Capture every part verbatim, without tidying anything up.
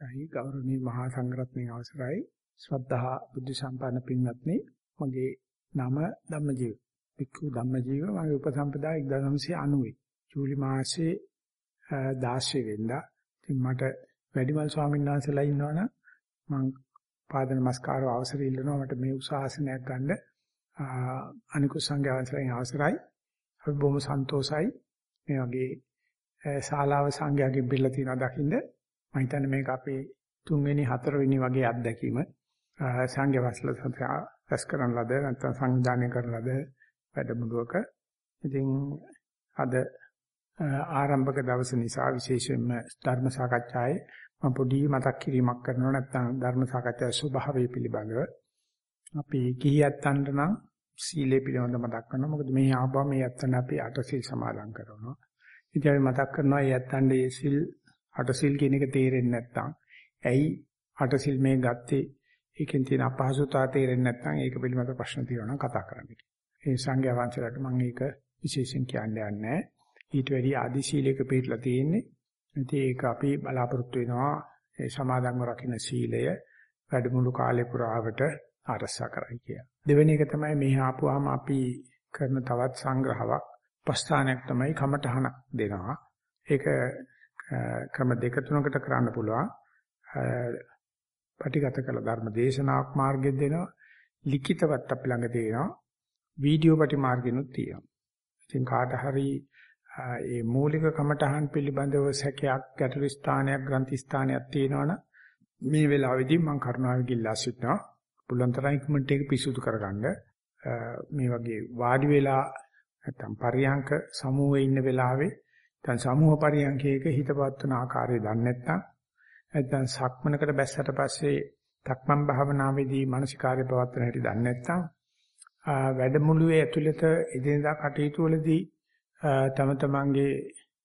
අවස්ථයි ගෞරවනීය මහා සංඝරත්නයේ අවසරයි ශ්‍රද්ධා බුද්ධ සම්පන්න පින්වත්නි මගේ නම ධම්මජීව වික්ඛු ධම්මජීව මගේ උපසම්පදා එක්දාස් නවසිය අනූ ජූලි මාසයේ දාසය වෙනිදා ඉතින් මට වැඩිමල් ස්වාමීන් වහන්සේලා ඉන්නවනම් මම පාද නමස්කාර අවසර ඉල්ලනවා මට මේ උසාසනයක් ගන්න අනිකුත් සංඝයා වහන්සේලාගෙන් අවසරයි අපි බොහොම සන්තෝසයි මේ වගේ ශාලාව සංඝයාගෙන් බිල්ල තියනවා දකින්න මම හිතන්නේ මේක අපේ තුන්වෙනි හතරවෙනි වගේ අත්දැකීම සංඝයා වහන්සේලා රැස් කරන ලද නැත්නම් සංවිධානය කරන ලද වැඩමුළුවක ඉතින් අද ආරම්භක දවස නිසා විශේෂයෙන්ම ධර්ම සාකච්ඡාවේ මම පොඩි මතක් කිරීමක් කරනවා නැත්නම් ධර්ම සාකච්ඡාවේ ස්වභාවය පිළිබඳව අපි කිහියත්තන්ට නම් සීලය පිළිබඳව මතක් කරනවා මොකද මේ ආවම මේ යත්තන් අපි අටසිල් සමාදන් කරනවා ඉතින් අපි මතක් කරනවා මේ යත්තන්ට මේ සිල් අටසිල් කියන එක තේරෙන්නේ නැත්නම් ඇයි අටසිල් මේ ගත්තේ ඒකෙන් තියෙන අපහසුතාව තේරෙන්නේ නැත්නම් ඒක පිළිබඳව ප්‍රශ්න තියෙනවා නම් කතා කරන්න. ඒ සංඝයා වහන්සේලාට මම ඒක විශේෂයෙන් කියන්නේ නැහැ. ඊට වැඩි ආදි සීලයක පිළිපදලා තියෙන්නේ. ඉතින් ඒක අපි බලාපොරොත්තු වෙනවා ඒ සමාදන්ව රකින්න සීලය වැඩමුළු කාලේ පුරාවට ආරක්ෂා කරයි කියලා. දෙවෙනි එක තමයි මෙහි ආපුවාම අපි කරන තවත් සංග්‍රහයක් ප්‍රස්ථානයක් තමයි කමඨහනක් දෙනවා. ඒක ක්‍රම දෙක තුනකට කරන්න පුළුවන්. පටිගත කළ ධර්ම දේශනාවක් මාර්ගෙත් දෙනවා. ලිඛිතවත් අපි ළඟ තියෙනවා. වීඩියෝ පටි මාර්ගෙනුත් තියෙනවා. ඉතින් කාට හරි මේ මූලික කමඨහන් පිළිබඳව සැකයක්, ගැටළු ස්ථානයක්, ග්‍රන්ථි ස්ථානයක් තියෙනවනම් මේ වෙලාවේදී මම කරුණාවෙන් ඉල්ලා සිටිනවා. පුළුවන් තරම් කමෙන්ට් එක පිසුදු කරගන්න. මේ වගේ වාඩි වෙලා නැත්නම් පරියංක සමූහයේ ඉන්න වෙලාවේ දැන් සමූහ පරියන්කයක හිතපත් වෙන ආකාරය දන්නේ නැත්නම් නැත්නම් සක්මනකට බැස්සට පස්සේ තක්මන් භාවනාවේදී මානසිකාර්ය පවත්වන හැටි දන්නේ නැත්නම් වැඩමුළුවේ ඇතුළත එදිනදා කටයුතු වලදී තම තමන්ගේ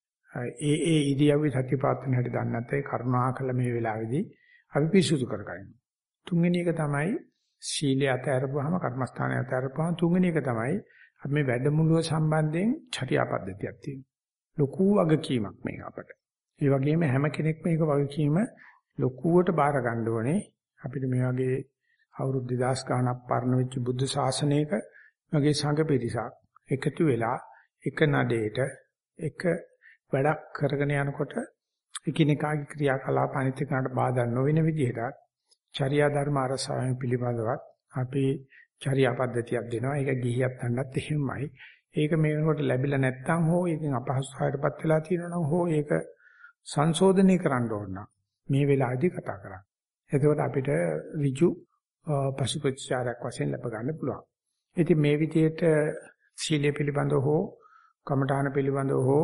ඒ ඒ ඉරියව්වේ සත්‍ය පවත්වන හැටි දන්නේ නැත්නම් කරුණාකර මේ වෙලාවේදී අපි පිරිසුදු කරගන්න. තුන්වෙනි එක තමයි සීලය අතහැරපුවාම කර්මස්ථානය අතහැරපුවාම තුන්වෙනි එක තමයි අපි මේ වැඩමුළුව සම්බන්ධයෙන් චර්යා පද්ධතියක් තියෙනවා. ලොකු වගකීමක් මේක අපට. ඒ වගේම හැම කෙනෙක්ම මේක වගකීම ලොකුවට බාර ගන්න ඕනේ. අපිට මේ වගේ අවුරුදු දෙදාස් ගාණක් පරණ වෙච්ච බුද්ධ ශාසනයක වගේ සංඝ පිරිසක් එකතු වෙලා එක නඩේට එක වැඩක් කරගෙන යනකොට එකිනෙකාගේ ක්‍රියාකලාප අනිත් එකට බාධා නොවන විදිහට චර්යා ධර්ම අරසාවෙන් පිළිබඳවත් අපි චර්යා පද්ධතියක් දෙනවා. ඒක ගිහියත් අන්නත් එහෙමයි. ඒක මේ වෙනකොට ලැබිලා නැත්නම් හෝ ඒකෙන් අපහසුතාවයටපත් වෙලා තියෙනවා නම් හෝ ඒක සංශෝධනය කරන්න ඕන නම් මේ වෙලාවේදී කතා කරන්න. එතකොට අපිට ඍජු පසුපචාරයක් වශයෙන් ලැබ ගන්න පුළුවන්. ඉතින් මේ විදිහට සීලය පිළිබඳව හෝ කමඨාන පිළිබඳව හෝ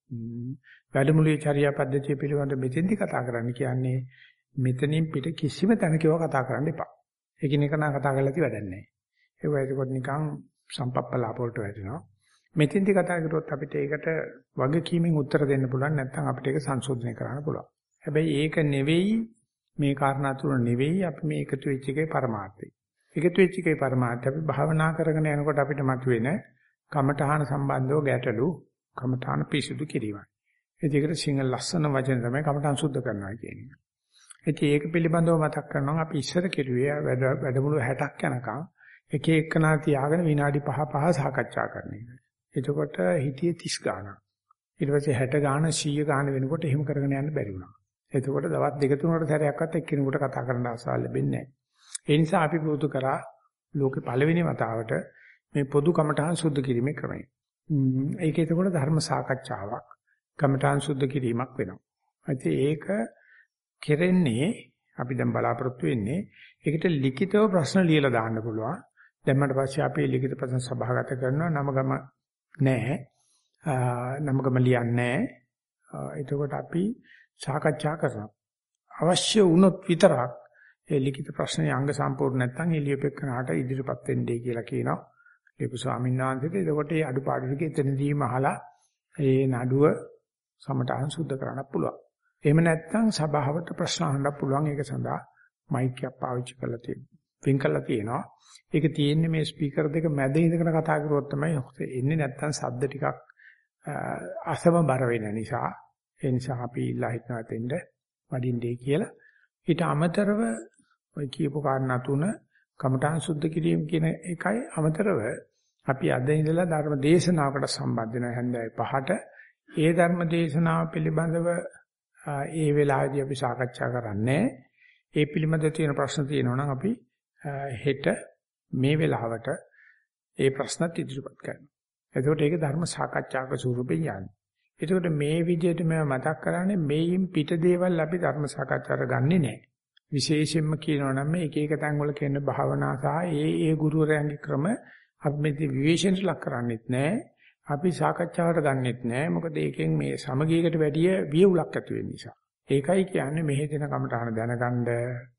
වැඩමුළුවේ චර්යා පද්ධතිය පිළිබඳව මෙතෙන්දි කතා කරන්න කියන්නේ මෙතනින් පිට කිසිම තැනකව කතා කරන්න එපා. එකිනෙක නා කතා කරලා ඉති වැඩක් නැහැ. ඒක ඒකත් නිකන් සම්පප්පලාප වලට වැටෙනවා. මෙතෙන්දි කතා කරුවොත් අපිට ඒකට වගකීමෙන් උත්තර දෙන්න පුළුවන් නැත්නම් අපිට ඒක සංශෝධනය කරන්න පුළුවන්. හැබැයි ඒක නෙවෙයි මේ කාරණා තුන නෙවෙයි අපි මේ එකතු වෙච්ච එකේ පරමාර්ථය. එකතු වෙච්ච එකේ පරමාර්ථය අපි භාවනා කරගෙන යනකොට අපිට මතුවෙන කමඨහන සම්බන්ධව ගැටලු කමඨහන පිසුදු කිරීමයි. ඒකට සිංහල ලස්සන වචන තමයි කමඨහන් සුද්ධ කරනවා කියන්නේ. ඉතින් ඒක පිළිබඳව මතක් කරනවා අපි ඉස්සර කෙරුවේ වැඩමුළු හැටක් යනකම් එක එකනා තියාගෙන විනාඩි පහ පහ සාකච්ඡා කරන එක. එතකොට හිතියේ තිස් ගාණක්. ඊට පස්සේ හැට ගාණ සීය ගාණ වෙනකොට එහෙම කරගෙන යන්න බැරි වුණා. එතකොට දවස් දෙක තුනකට සැරයක්වත් එක්කිනෙකුට කතා කරන්න අවසාව ලැබෙන්නේ නැහැ. ඒ නිසා අපි පුරුදු කරා ලෝකේ පළවෙනි වතාවට මේ පොදු කමඨාන් සුද්ධ කිරීමේ ක්‍රමය. ඒක එතකොට ධර්ම සාකච්ඡාවක් කමඨාන් සුද්ධ කිරීමක් වෙනවා. ඉතින් ඒක කෙරෙන්නේ අපි දැන් බලාපොරොත්තු වෙන්නේ ඒකට ලිඛිතව ප්‍රශ්න ලියලා දාන්න පුළුවන්. දැම්මට පස්සේ අපි ලිඛිත ප්‍රශ්න සභාගත කරනවා නම ගම නැහැ. නම ගම ලියන්නේ නැහැ. එතකොට අපි සාකච්ඡා කරනවා. අවශ්‍ය වුණොත් විතරක් ඒ ලිඛිත ප්‍රශ්නේ අංග සම්පූර්ණ නැත්නම් එළියපෙකනහට ඉදිරිපත් වෙන්නේ කියලා කියනවා. ලියපු ස්වාමීන් වහන්සේට. එතකොට ඒ අඩුපාඩු ටික එතනදීම අහලා ඒ නඩුව සමටහන් සුද්ධ කරන්න පුළුවන්. එහෙම නැත්නම් සභාවට ප්‍රශ්න අහන්න පුළුවන්. ඒක සඳහා මයික් එකක් පාවිච්චි කරලා තියෙනවා. පින් කරලා තියෙනවා. ඒක තියෙන්නේ මේ ස්පීකර් දෙක මැද ඉඳගෙන කතා කරුවොත් තමයි එන්නේ නැත්නම් ශබ්ද ටිකක් අසම බර වෙන නිසා ඒ නිසා අපි ඉල්ලා හිටනවා තෙන්ද වඩින්නේ කියලා ඊට අමතරව ඔය කියපු කාරණා තුන කමඨාන් සුද්ධ කිරීම කියන එකයි අමතරව අපි අද ඉඳලා ධර්ම දේශනාවකට සම්බන්ධ වෙනවා හැන්දෑවේ පහට. ඒ ධර්ම දේශනාව පිළිබඳව ඒ වෙලාවේදී අපි සාකච්ඡා කරන්නේ. ඒ පිළිබඳව තියෙන ප්‍රශ්න තියෙනවා නම් අපි හෙට මේ වෙලාවට ඒ ප්‍රශ්නත් ඉදිරිපත් කරනවා. එතකොට ඒක ධර්ම සාකච්ඡාක ස්වරූපයෙන් යන්නේ. එතකොට මේ විදිහට මම මතක් කරන්නේ මේයින් පිට දේවල් අපි ධර්ම සාකච්ඡාට ගන්නෙ නැහැ. විශේෂයෙන්ම කියනවා නම් මේ එක එක තැන් වල කියන භාවනා සහ ඒ ඒ ගුරුවරයන්ගේ ක්‍රම අපි මේ විවේචනට ලක් කරන්නේත් නැහැ. අපි සාකච්ඡාවට ගන්නෙත් නැහැ. මොකද ඒකෙන් මේ සමගියකට වැඩිය වියුලක් ඇති වෙන නිසා. ඒකයි කියන්නේ මෙහෙ දෙන කමටහන දැනගන්න.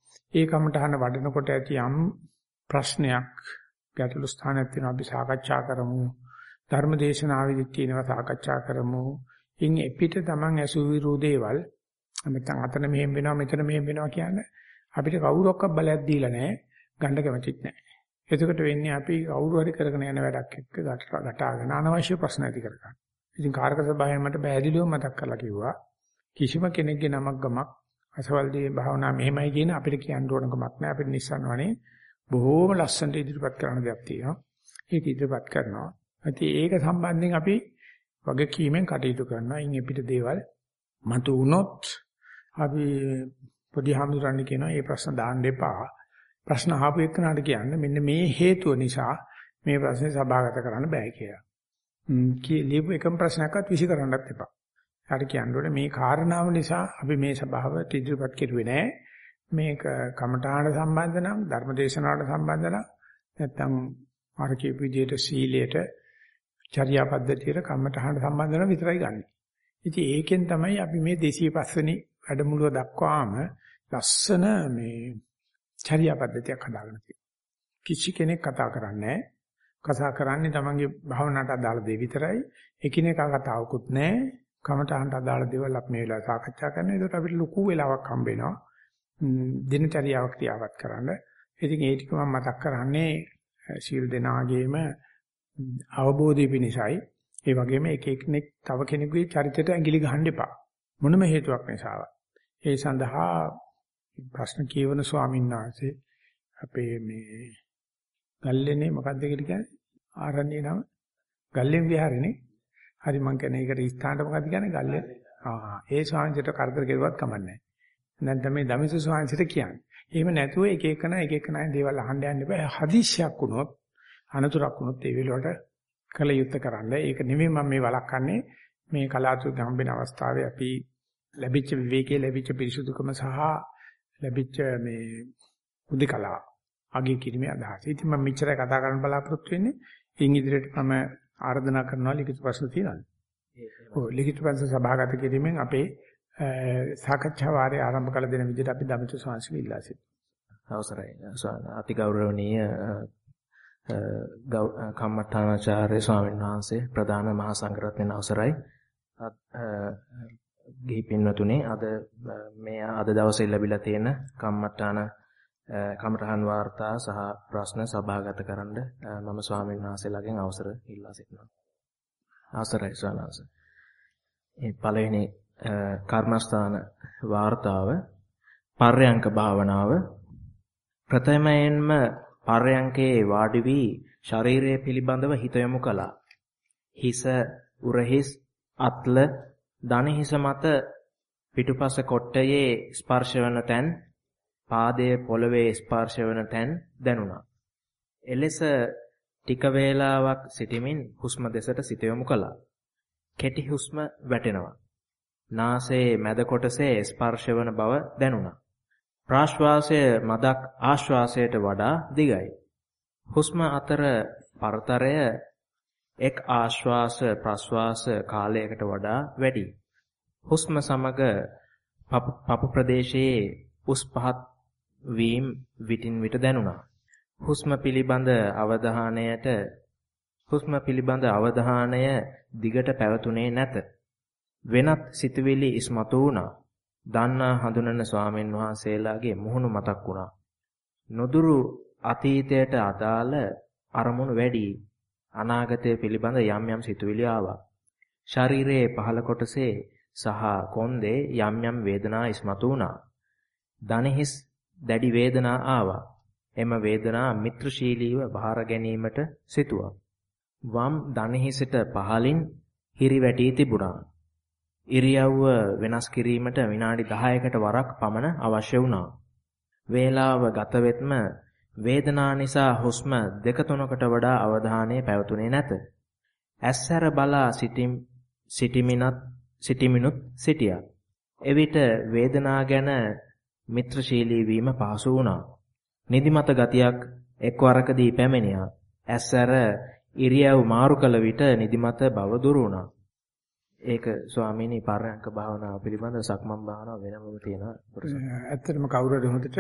ඒ කමටහන වඩනකොට ඇති යම් ප්‍රශ්නයක් ගැටලු ස්ථානයක් තියෙනවා අපි සාකච්ඡා කරමු. ධර්ම දේශනාවෙදිත් තියෙනවා සාකච්ඡා කරමු. ඉන් එපිට තමන් ඇසු විරෝ දේවල් නැත්නම් අතන මෙහෙම වෙනවා මෙතන මෙහෙම වෙනවා කියන්නේ අපිට කවුරක්වත් බලයක් දීලා නැහැ. ගන්න කැමතිත් නැහැ. එතකොට වෙන්නේ අපි කවුරු හරි කරගෙන යන වැඩක් එක්ක ගැටාගෙන අනවශ්‍ය ප්‍රශ්න ඇති කරගන්න. ඉතින් කාර්ක සභාවෙන් මට බෑදිලිව මතක් කරලා කිව්වා කිසිම කෙනෙක්ගේ නමක් ගමක් අසවල්දී භාවනා මෙහෙමයි කියන අපිට කියන්න ඕන කමක් නැහැ. අපිට නිස්සන්වනේ බොහෝම ලස්සනට ඉදිරිපත් කරන දෙයක් තියෙනවා. ඒක ඉදිරිපත් කරනවා. ඉතින් ඒක සම්බන්ධයෙන් අපි වගකීමෙන් කටයුතු කරනවා. ඉන් එපිට දේවල් මතු වුණොත් අපි පොඩි හාමුදුරන් කියනවා මේ ප්‍රශ්න දාන්න එපා. ප්‍රශ්න අහපු එක්කනට කියන්නේ මෙන්න මේ හේතුව නිසා මේ ප්‍රශ්නේ සභාගත කරන්න බෑ කියලා. ම් කී ලියපු එකම ප්‍රශ්නයක්වත් විසි කරන්නත් එපා. හරි කියන්නේ මේ කාරණාව නිසා අපි මේ සභාවට ඉදිරිපත් කෙරුවේ නෑ. මේක කමඨාණ සම්බන්ධ නම් ධර්මදේශනාවට සම්බන්ධ නම් නැත්නම් අර කියපු විදිහට සීලයට චර්යා පද්ධතියට කමඨාණ සම්බන්ධ නම් විතරයි ගන්නෙ. ඉතින් ඒකෙන් තමයි අපි මේ දෙසිය පහ වෙනි වැඩමුළුව දක්වාම ලස්සන මේ චර්යා පද්ධතියක් හදාගෙන තියෙනවා. කිසි කෙනෙක් කතා කරන්නේ නැහැ. කතා කරන්නේ තමන්ගේ භාවනාවට අදාළ දේ විතරයි. එකිනෙකා කතාවකුත් නැහැ. කමඨාණට අදාළ දේවල් අපි මේ වෙලාව සාකච්ඡා කරනවා. ඒකට අපිට ලොකු වෙලාවක් හම්බ වෙනවා. දිනචරියාවක් තියාවත් කරන්න. ඉතින් ඒ ටික මම මතක් කරන්නේ සියලු දෙනාගේම අවබෝධය පිණිසයි. ඒ වගේම එක එක්කෙනෙක් තව කෙනෙකුගේ චරිතයට ඇඟිලි ගහන්න එපා. මොනම හේතුවක් නිසාවත්. ඒ සඳහා ප්‍රශ්න කියවන ස්වාමීන් වහන්සේ අපේ මේ ගල්ලේනේ මොකක්ද කියලා කියන්නේ? ආරණ්‍ය නම ගල්ලෙන් විහාරනේ. හරි මං කියන්නේ ඒකට ස්ථානට මොකක්ද කියන්නේ? ගල්ලේ. ආ ඒ ස්වාමීන්ට කරදර කෙරුවත් කමන්නේ නැහැ. නැත්නම් මේ දමිස ස්වාමීන්ට කියන්නේ. එහෙම නැතුව එක එකන එක එකනයි දේවල් අහන්න යන්න එපා. හදිස්සියක් වුණොත් අනතුරක් වුණොත් ඒ වෙලාවට කල යුත්තේ කරන්න. ඒක නෙමෙයි මම මේ වළක්වන්නේ. මේ කලාතුරකින් හම්බෙන අවස්ථාවේ අපි ලැබිච්ච විවේකයේ ලැබිච්ච පිරිසුදුකම සහ ලැබිච්ච මේ උදිකලාව අගය කිරීමේ අදහස. ඉතින් මම මෙච්චරයි කතා කරන්න බලාපොරොත්තු වෙන්නේ. ඉන් ඉදිරියට මම ආරාධනා කරනවා ලිඛිත ප්‍රශ්න තියෙනවද? ඔව් ලිඛිත ප්‍රශ්න සභාගත කිරීමෙන් අපේ සාකච්ඡා වාරය ආරම්භ කළ දෙන විදිහට අපි දමිත ස්වාමීන් ඉල්ලා සිටිනවා. අවසරයි. අති ගෞරවනීය කම්මඨානාචාර්ය ස්වාමීන් වහන්සේ ප්‍රධාන මහා සංඝරත්නයන් අවසරයි. ගිහි පින්වතුනි අද මේ අද දවසේ ලැබිලා තියෙන කම්මඨාන කමඨහන් වාර්තා සහ ප්‍රශ්න සභාගත කරන්න මම ස්වාමීන් වහන්සේලාගෙන් අවසර ඉල්ලා සිටිනවා. අවසරයි ස්වාමීන් වහන්සේ. මේ පළවෙනි කර්මස්ථාන වාර්තාව පර්යංක භාවනාව ප්‍රථමයෙන්ම පර්යංකේ වාඩි වී ශරීරය පිළිබඳව හිත යොමු කළා. හිස උරහිස් අත්ල දණ හිස මත පිටුපස කොට්ටයේ ස්පර්ශ වන තැන් පාදයේ පොළවේ ස්පර්ශ වන තැන් දැනුණා. එලෙස ටික වේලාවක් සිටමින් හුස්ම දෙසට සිත යොමු කළා. කෙටි හුස්ම වැටෙනවා. නාසයේ මැද කොටසේ ස්පර්ශ වන බව දැනුණා. ප්‍රාශ්වාසය මදක් ආශ්වාසයට වඩා දිගයි. හුස්ම අතර පරතරය එක් ආශ්වාස ප්‍රශ්වාස කාලයකට වඩා වැඩි. හුස්ම සමග පපු ප්‍රදේශයේ උස් පහත් වීම විටින් විට දැනුණා. හුස්ම පිළිබඳ අවධානයට හුස්ම පිළිබඳ අවධානය දිගට පැවතුනේ නැත. වෙනත් සිතුවිලි ඉස්මතු වුණා. දන්නා හඳුනන ස්වාමීන් වහන්සේලාගේ මුහුණු මතක් වුණා. නොදුරු අතීතයට අදාළ අරමුණු වැඩි. අනාගතය පිළිබඳ යම් යම් සිතුවිලි ආවා. ශරීරයේ පහළ කොටසේ සහ කොන්දේ යම් යම් වේදනා ඉස්මතු වුණා. දණහිස් දැඩි වේදනා ආවා. එම වේදනා මිත්‍රශීලීව බාර ගැනීමට සිටුවා. වම් දණහිසට පහලින් හිරි වැටී තිබුණා. ඉරියව්ව වෙනස් කිරීමට විනාඩි දහයකට වරක් පමණ අවශ්‍ය වුණා. වේලාව ගත වෙත්ම වේදනා නිසා හුස්ම දෙක තුනකට වඩා අවධානය පැවතුනේ නැත. ඇස්සර බලා සිටින් සිටිමිනත් සිටිමිනුත් සිටියා. එවිට වේදනා ගැන මිත්‍රශීලී වීම පහසු වුණා. නිදිමත ගතියක් එක්වරකදී පැමිණියා. ඇස්සර ඉරියව් මාරු කළ විට නිදිමත බව දුරු වුණා. ඒක ස්වාමීනි පරයන්ක භාවනාව පිළිබඳ සක්මන් භාවනාව වෙනමම තියෙනවා. ඇත්තටම කවුරු හරි හොඳට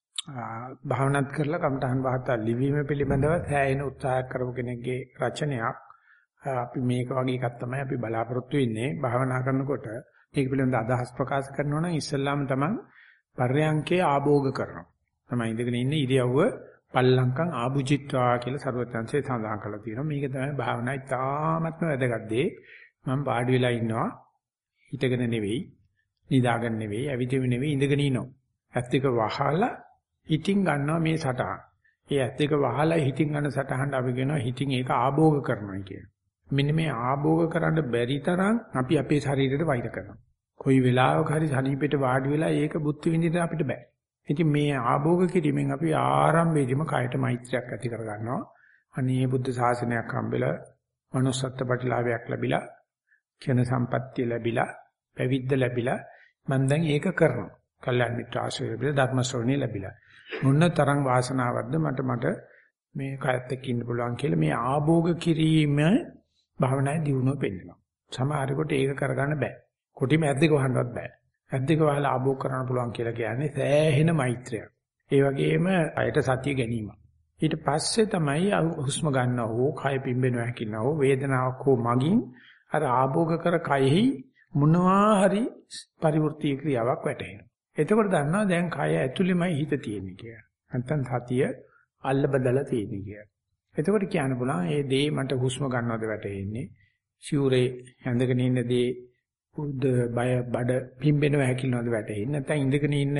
භාවනාත් කරලා කමඨහන් වාර්තා ලිවීම පිළිබඳව සෑහෙන උත්සාහ කරපු කෙනෙක්ගේ රචනයක්. අපි මේක වගේ එකක් තමයි අපි බලාපොරොත්තු වෙන්නේ භාවනා කරනකොට. ඒක පිළිබඳ අදහස් ප්‍රකාශ කරනවා නම් ඉස්සල්ලාම තමයි පරයන්කේ ආභෝග කරනවා. තමයි ඉඳගෙන ඉන්න ඉරියව්ව පල්ලංකම් ආභුජිත්වා කියලා සරුවත්‍යංශයේ සඳහන් කරලා තියෙනවා. මේක තමයි භාවනා ඉතාමත්ම වැදගත් දේ. මම වාඩි වෙලා ඉන්නවා. හිටගෙන නෙවෙයි, නිදාගෙන නෙවෙයි, ඇවිදින්න නෙවෙයි ඉඳගෙන ඉන්නවා. ඇස් දෙක වහලා හිතින් ගන්නවා මේ සටහන. ඒ ඇස් දෙක වහලා හිතින් ගන්න සටහනට අපි කියනවා හිතින් ඒක ආභෝග කරනවා කියන. මෙන්න මේ ආභෝග කරන්න බැරි තරම් අපි අපේ ශරීරයට වෛර කරනවා. කොයි වෙලාවක හරි සනීපෙට වාඩි වෙලා ඒක බුද්ධ විඳින්න අපිට බෑ. ඉතින් මේ ආභෝග කිරීමෙන් අපි ආරම්භයේදීම කයට මෛත්‍රියක් ඇති කර ගන්නවා. අනේ බුද්ධ ශාසනයක් හම්බෙලා, manussත්ත්ව ප්‍රතිලාභයක් ලැබිලා, කියන සම්පත්තිය ලැබිලා, පැවිද්ද ලැබිලා මම දැන් ඒක කරනවා. කල්යාණ මිත්‍ර ආශ්‍රය ලැබිලා, ධර්ම ශ්‍රවණිය ලැබිලා. මොන තරම් වාසනාවක්ද මට මට මේ කයත් එක්ක ඉන්න පුළුවන් කියලා මේ ආභෝග කිරීම භාවනායේ දියුණුව පෙන්නනවා. සමහරෙකුට ඒක කරගන්න බෑ. කොටිම ඇද්දක වහන්නවත් බෑ. ඇද්දක වහලා ආභෝග කරන්න පුළුවන් කියලා කියන්නේ සෑහෙන මෛත්‍රියක්. ඒ වගේම අයට සතිය ගැනීම. ඊට පස්සේ තමයි හුස්ම ගන්නව හෝ කය පිම්බෙනවා හැකිනවා හෝ වේදනාවක් හෝ මගින් අර ආභෝග කර කයෙහි මොනවා හරි පරිවෘත්ති ක්‍රියාවක් වැටෙනවා. එතකොට දන්නවා දැන් කය ඇතුළෙමයි හිත තියෙන්නේ කියලා. නැත්තම් සතිය අල්ල බදලා තියෙන්නේ කියලා. එතකොට කියන්න පුළුවන් මේ දේ මට හුස්ම ගන්නවද වැටෙන්නේ. ශූරේ ඇඳගෙන ඉන්න දේ බුද්ධ බය බඩ පිම්බෙනවා හැකිනවද වැටෙන්නේ. නැත්තම් ඉඳගෙන ඉන්න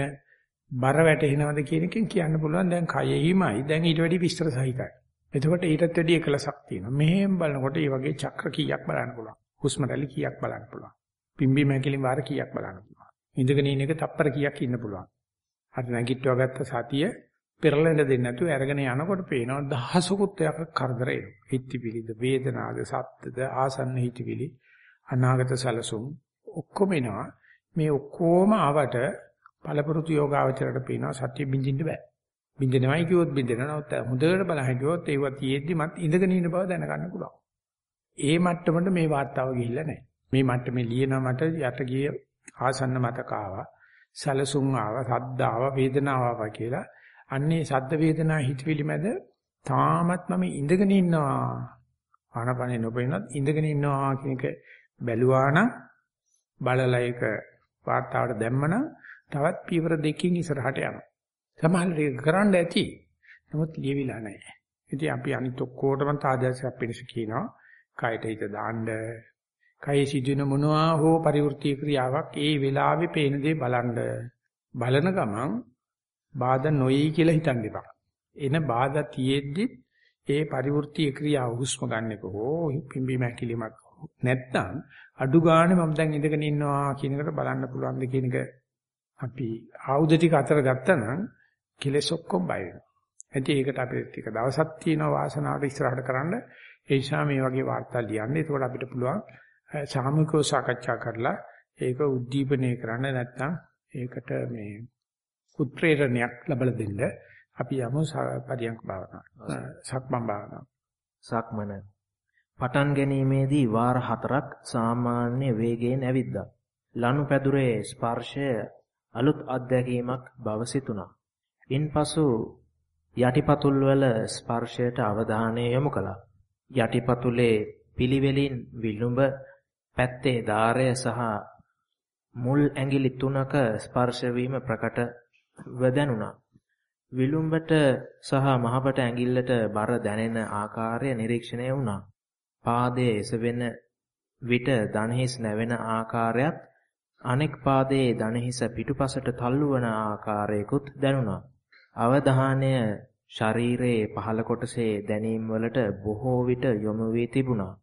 බර වැටෙනවද කියන එකෙන් කියන්න පුළුවන් දැන් කයෙහිමයි දැන් ඊට වැඩි විස්තර සහිතයි. එතකොට ඊටත් වැඩි එකලසක් තියෙනවා. මෙහෙම බලනකොට මේ වගේ චක්‍ර කීයක් බලන්න පුළුවන්. හුස්ම රැලි කීයක් බලන්න පුළුවන්. පිම්බීම හැකිලිම වාර කීයක් බලන්න පුළුවන්. ඉඳගෙන ඉන්න එක තප්පර කීයක් ඉන්න පුළුවන්. අර නැගිට්ටුවා ගත්ත සතිය පෙරලෙන්න දෙන්නේ නැතුව අරගෙන යනකොට පේනවා දහසකුත් එකක් කරදර එනවා. හිතවිලිද, වේදනාද, සත්‍යද, ආසන්න හිතවිලි, අනාගත සැලසුම් ඔක්කොම එනවා. මේ ඔක්කොම ආවට පළපුරුතු යෝගාවචරයට පේනවා සත්‍ය බින්දින්න බෑ. බින්දිනවයි කිව්වොත් බින්දිනවා. නමුත් හොඳට බලහන් කිව්වොත් ඒව තියෙද්දි මත් ඉඳගෙන ඉන්න බව දැනගන්න පුළුවන්. ඒ මට්ටමට මේ වාර්තාව ගිහිල්ලා නැහැ. මේ මට්ටමේ ලියනවා මට යට ගිය ආසන්න මතක ආවා, සැලසුම් ආවා, සද්ද ආවා, වේදනාව ආවා කියලා. අන්නේ සද්ද වේදනා හිතවිලි මැද තාමත් මම ඉඳගෙන ඉන්නවා. ආනපනේ නොපෙනනත් ඉඳගෙන ඉන්නවා කියන එක බැලුවා නම් බලලා ඒක වාර්තාවට දැම්මනම් තවත් පියවර දෙකකින් ඉස්සරහට යනවා. සමහරවිට ඒක කරන්න ඇති. නමුත් ලියවිලා නැහැ. ඉතින් අපි අනිත් ඔක්කොටම ආදර්ශයක් පිණිස කියනවා. කයට හිත දාන්න. කයේ සිදුවෙන මොනවා හෝ පරිවෘත්ති ක්‍රියාවක් ඒ වෙලාවේ පේන දේ බලන්න. බලන ගමන් බාධා නොයි කියලා හිතන්න එපා. එන බාධා තියෙද්දි ඒ පරිවෘත්ති ක්‍රියාව හුස්ම ගන්න එක හෝ පිම්බීම හැකිලිමක් නැත්නම් අඩු ගානේ මම දැන් ඉඳගෙන ඉන්නවා කියන එකට බලන්න පුළුවන් ද කියන එක අපි ආයුධ ටික අතර ගත්තා නම් කෙලෙස් ඔක්කොම බය වෙනවා. ඇයි ඒකට අපිට ටික දවසක් තියෙනවා වාසනාවට ඉස්සරහට කරන්න. ඒ නිසා මේ වගේ වාර්තා ලියන්න. ඒකෝට අපිට පුළුවන් සාමූහිකව සාකච්ඡා කරලා ඒක උද්දීපනය කරන්න නැත්නම් ඒකට මේ උත්ප්‍රේරණයක් ලැබලා දෙන්න අපි යමු පරියන්ක භාවනාව. සක්මන් භාවනාව. සක්මන පටන් ගැනීමේදී වාර හතරක් සාමාන්‍ය වේගයෙන් ඇවිද්දා. ලනුපැදුරේ ස්පර්ශය අලුත් අත්දැකීමක් බව සිතුණා. ඉන්පසු යටිපතුල් වල ස්පර්ශයට අවධානය යොමු කළා. යටිපතුලේ පිළිවෙලින් විලුඹ පැත්තේ දාරය සහ මුල් ඇඟිලි තුනක ස්පර්ශ වීම ප්‍රකටව දැනුණා. විලුඹට සහ මහපට ඇඟිල්ලට බර දැනෙන ආකාරය නිරීක්ෂණය වුණා. පාදයේ එසවෙන විට දණහිස් නැවෙන ආකාරයත් අනෙක් පාදයේ දණහිස පිටුපසට තල්ලු වන ආකාරයකුත් දැනුණා. අවධානය ශරීරයේ පහළ කොටසේ දැනීම් වලට බොහෝ විට යොමු වී තිබුණා.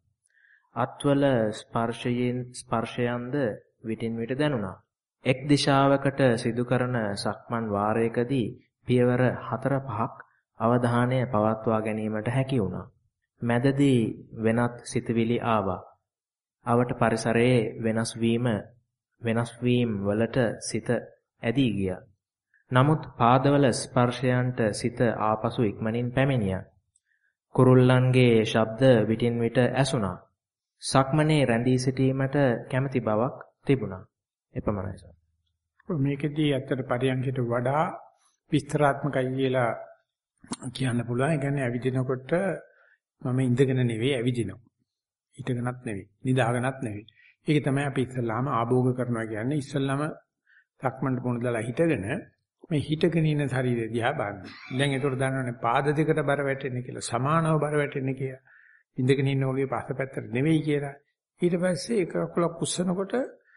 අත්වල ස්පර්ශයෙන් ස්පර්ශයන්ද විටින් විට දැනුණා. එක් දිශාවකට සිදු කරන සක්මන් වාරයකදී පියවර හතර පහක් අවධානය පවත්වා ගැනීමට හැකි වුණා. මැදදී වෙනත් සිතුවිලි ආවා. අවට පරිසරයේ වෙනස් වීම වෙනස් වීම වලට සිත ඇදී ගියා. නමුත් පාදවල ස්පර්ශයන්ට සිත ආපසු ඉක්මනින් පැමිණියා. කුරුල්ලන්ගේ ශබ්ද විටින් විට ඇසුණා. සක්මනේ රැඳී සිටීමට කැමැති බවක් තිබුණා. එපමණයි සර්. මේකෙදී ඇත්තට පරියන්කට වඩා විස්තරාත්මකයි කියලා කියන්න පුළුවන්. ඒ කියන්නේ ඇවිදිනකොට මම ඉඳගෙන නෙවෙයි ඇවිදිනවා. හිටගෙනත් නෙවෙයි, නිදාගෙනත් නෙවෙයි. ඒක තමයි අපි ඉස්සල්ලාම ආභෝග කරනවා කියන්නේ. ඉස්සල්ලාම සක්මන්ට පොණ දාලා හිටගෙන මේ හිටගෙන ඉන්න ශරීරය දිහා බලන්න. දැන් ඒකට දන්නවනේ පාද දෙකට බර වැටෙන්නේ කියලා, සමානව බර වැටෙන්නේ කියලා. ඉඳගෙන ඉන්න වගේ පස්සපැත්තට නෙවෙයි කියලා. ඊට පස්සේ එක කකුලක් උස්සනකොට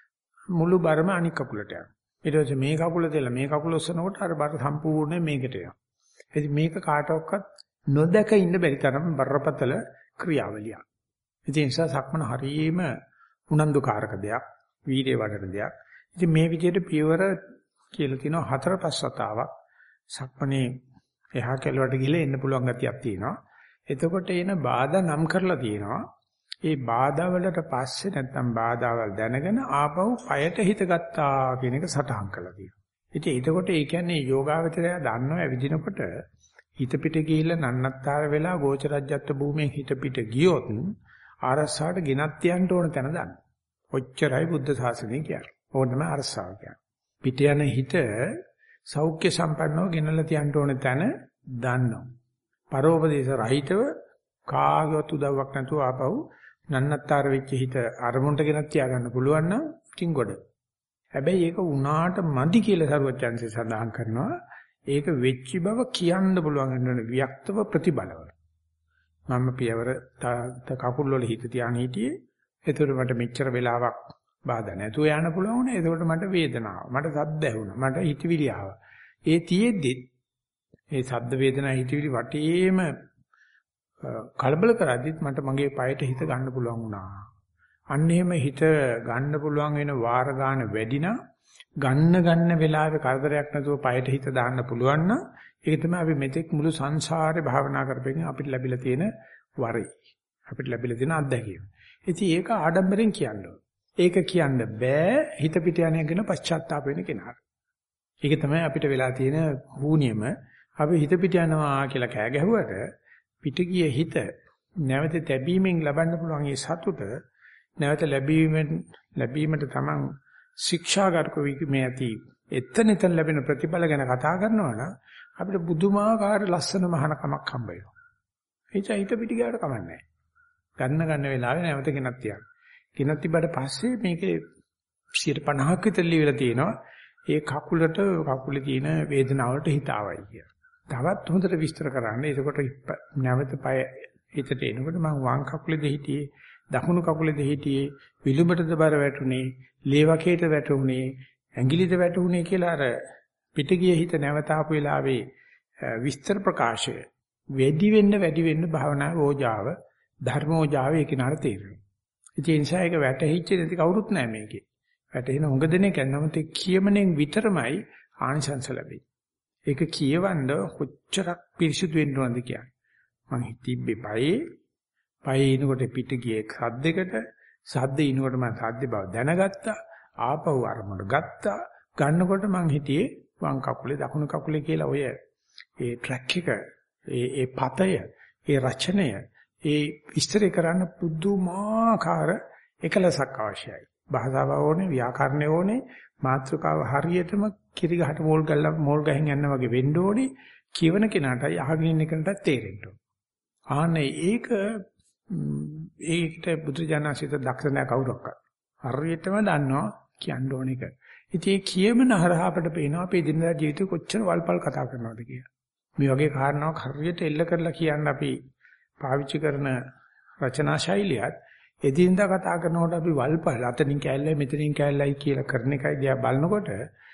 මුළු බරම අනික් කකුලට යනවා. ඊට පස්සේ මේ කකුල දෙලා මේ කකුල උස්සනකොට අර බර සම්පූර්ණයෙන් මේකට යනවා. ඉතින් මේක කාටවත් නොදක ඉන්න බැරි තරම් බරපතල ක්‍රියාවලියක්. ඉතින් ඒ නිසා සක්මන හරීම උනන්දුකාරක දෙයක්, වීර්ය වඩන දෙයක්. ඉතින් මේ විදිහට පියවර කියලා තියෙනවා හතර පහ සතාවක් සක්මනේ එහා කෙළවරට ගිහලා එන්න පුළුවන් ගතියක් තියෙනවා. එතකොට එන බාධා නම් කරලා තියෙනවා. ඒ බාධා වලට පස්සේ නැත්තම් බාධාවල් දැනගෙන ආපහු පයට හිත ගත්තා කියන එක සටහන් කරලා තියෙනවා. ඉතින් එතකොට ඒ කියන්නේ යෝගාවචරය දන්නවා ඇවිදිනකොට හිත පිට ගිහිල්ලා නන්නත්තර වෙලා ගෝචරජ්‍යත්ව භූමියෙන් හිත පිට ගියොත් ආරස්සාවට ගෙනත් යන්න ඕන තැන දන්න. ඔච්චරයි බුද්ධ ශාසනය කියන්නේ. ඕක තමයි අරස්සාව කියන්නේ. පිට යන හිත සෞඛ්‍ය සම්පන්නව ගෙනල්ලා තියන්න ඕන තැන දන්නවා. පරෝපදේශ රහිතව කාගවත් උදව්වක් නැතුව ආපහු නන්නත්තර වෙච්ච හිත අරමුණට ගෙනත් තියාගන්න පුළුවන් නම් කිං ගොඩ. හැබැයි ඒක උනාට මදි කියලා සරුවචන්සේ සඳහන් කරනවා. ඒක වෙච්ච බව කියන්න පුළුවන් වෙන වික්තව ප්‍රතිබලව. මම පියවර කකුල් වල හිත තියාන හිටියේ. ඒතර මට මෙච්චර වෙලාවක් බාධා නැතුව යන්න පුළුවන් වුණා. ඒකට මට වේදනාව, මට සද්ද ඇහුණා, මට හිතවිලි ආවා. ඒ තියෙද්දි ඒ සද්ද වේදනා හිතවිලි වටේම කලබල කරද්දිත් මට මගේ පයට හිත ගන්න පුළුවන් වුණා. අන්න එහෙම හිත ගන්න පුළුවන් වෙන වාර ගන්න වැඩි නම් ගන්න ගන්න වෙලාවේ කරදරයක් නැතුව පයට හිත දාන්න පුළුවන් නම් ඒක තමයි අපි මෙතෙක් මුළු සංසාරේ භාවනා කරපෙකින් අපිට ලැබිලා තියෙන වරේ. අපිට ලැබිලා තියෙන අත්දැකීම. ඉතින් ඒක ආඩම්බරෙන් කියන්න ඕන. ඒක කියන්න බෑ හිත පිට යන එක ගැන පශ්චාත්තාප වෙන කෙනාට. ඒක තමයි අපිට වෙලා තියෙන හුනියම. අපි හිත පිට යනවා කියලා කෑ ගැහුවට පිට ගිය හිත නැවත තැබීමෙන් ලබන්න පුළුවන් ඒ සතුට නැවත ලැබීමෙන් ලැබීමට තමන් ශික්ෂාගාරක වීමේ ඇති එතන එතන ලැබෙන ප්‍රතිඵල ගැන කතා කරනවා නම් අපිට බුදුමාකාර ලස්සන මහානකමක් හම්බ වෙනවා. එයිට හිත පිට ගියාට කමක් නැහැ. ගන්න ගන්න වෙලාවේ නැවත ගෙනත් තියන්න. ගෙනත් තිබ්බට පස්සේ මේකේ සියයට පනහක් විතර ලියලා තියෙනවා. ඒ කකුලට කකුලේ තියෙන වේදනාවට හිත ආවයි කියලා. තවත් හොඳට විස්තර කරන්න. එතකොට නැවත පය හිතට එනකොට මම වම් කකුලේද හිටියේ, දකුණු කකුලේද හිටියේ, විලුඹටද බර වැටුනේ, ලේ වකේට වැටුනේ, ඇඟිලිද වැටුනේ කියලා අර පිටගිය හිත නැවත ආපු වෙලාවේ විස්තර ප්‍රකාශය වැඩි වෙන්න වැඩි වෙන්න භාවනාවේ ඕජාව, ධර්මෝජාව ඒක නතර තේරෙනවා. ඒ නිසා ඒක වැටහිච්ච නැති කවුරුත් නැහැ මේකේ. වැටෙන හොඟ දෙනෙක් යනමත් කියමනෙන් විතරමයි ආනිසංස ලැබෙන්නේ. ඒක කියවන්න කොච්චරක් පිරිසුදු වෙන්න ඕනද කියන්නේ. මං හිතිබ්බේ පයේ පයේ ඉනකොට පිට ගියේ සද්දයකට සද්ද ඉනකොට මම සද්ද බව දැනගත්තා. ආපහු අරමුණ ගත්තා. ගන්නකොට මං හිතියේ වම් කකුලේ දකුණු කකුලේ කියලා ඔය ඒ ට්‍රැක් එක ඒ ඒ පතය ඒ රචනය ඒ විස්තර කරන්න පුදුමාකාර එකලසක් අවශ්‍යයි. භාෂාව ඕනේ, ව්‍යාකරණය ඕනේ, මාතෘකාව හරියටම කිරි ගහට මෝල් ගල්ලා මෝල් ගහෙන් යනවා වගේ වෙන්න ඕනේ. කියවන කෙනාටයි අහගෙන ඉන්න කෙනාටත් තේරෙන්න ඕනේ. ආන්නේ ඒක ඒකට බුදුජානසිත දක්ෂ නැහැ කවුරක්වත්. හරියටම දන්නවා කියන්න ඕන එක. ඉතින් ඒ කියමන හරහා අපිට පේනවා අපේ දිනදා ජීවිතේ කොච්චර වල්පල් කතා කරනවද කියලා. මේ වගේ කාරණාවක් හරියට එල්ල කරලා කියන්න අපි පාවිච්චි කරන රචනා ශෛලියත් එදින්දා කතා කරනකොට අපි වල්පල් අතනින් කැල්ලයි මෙතනින් කැල්ලයි කියලා කරන එකයි දිහා බලනකොට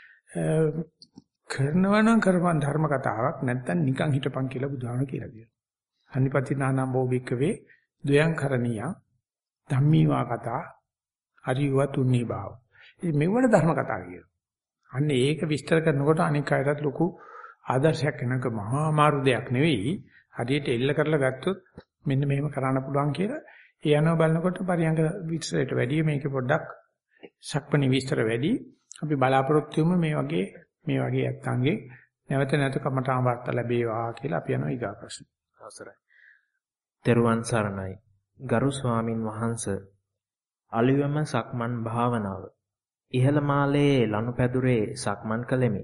කරනවා නම් කරපන් ධර්ම කතාවක් නැත්තම් නිකන් හිටපන් කියලා බුදුහාම කියලා කියනවා. අනිපතිනානම් බෝබික්කවේ ද්වයං කරණියා ධම්මීවා කතා හරිව තුන්නී භාව. ඉතින් මෙවල ධර්ම කතා කියනවා. අන්න ඒක විස්තර කරනකොට අනික් අයටත් ලොකු ආදර්ශයක් වෙනක මහා අමාරු දෙයක් නෙවෙයි. හරියට එල්ල කරලා ගත්තොත් මෙන්න මෙහෙම කරන්න පුළුවන් කියලා ඒ යනවා බලනකොට පරියංග විස්තරයට වැඩිය මේකේ පොඩ්ඩක් සක්පනි විස්තර වැඩි. අපි බලාපොරොත්තු වෙමු මේ වගේ මේ වගේ නැත්තන්ගේ නැවත නැවත කමඨාන් වාර්තා ලැබේවා කියලා අපි යනවා ඊගා ප්‍රශ්න. අවසරයි. තෙරුවන් සරණයි. ගරු ස්වාමින් වහන්සේ අලුයම සක්මන් භාවනාව. ඉහළ මාලයේ ලනුපැදුරේ සක්මන් කළෙමි.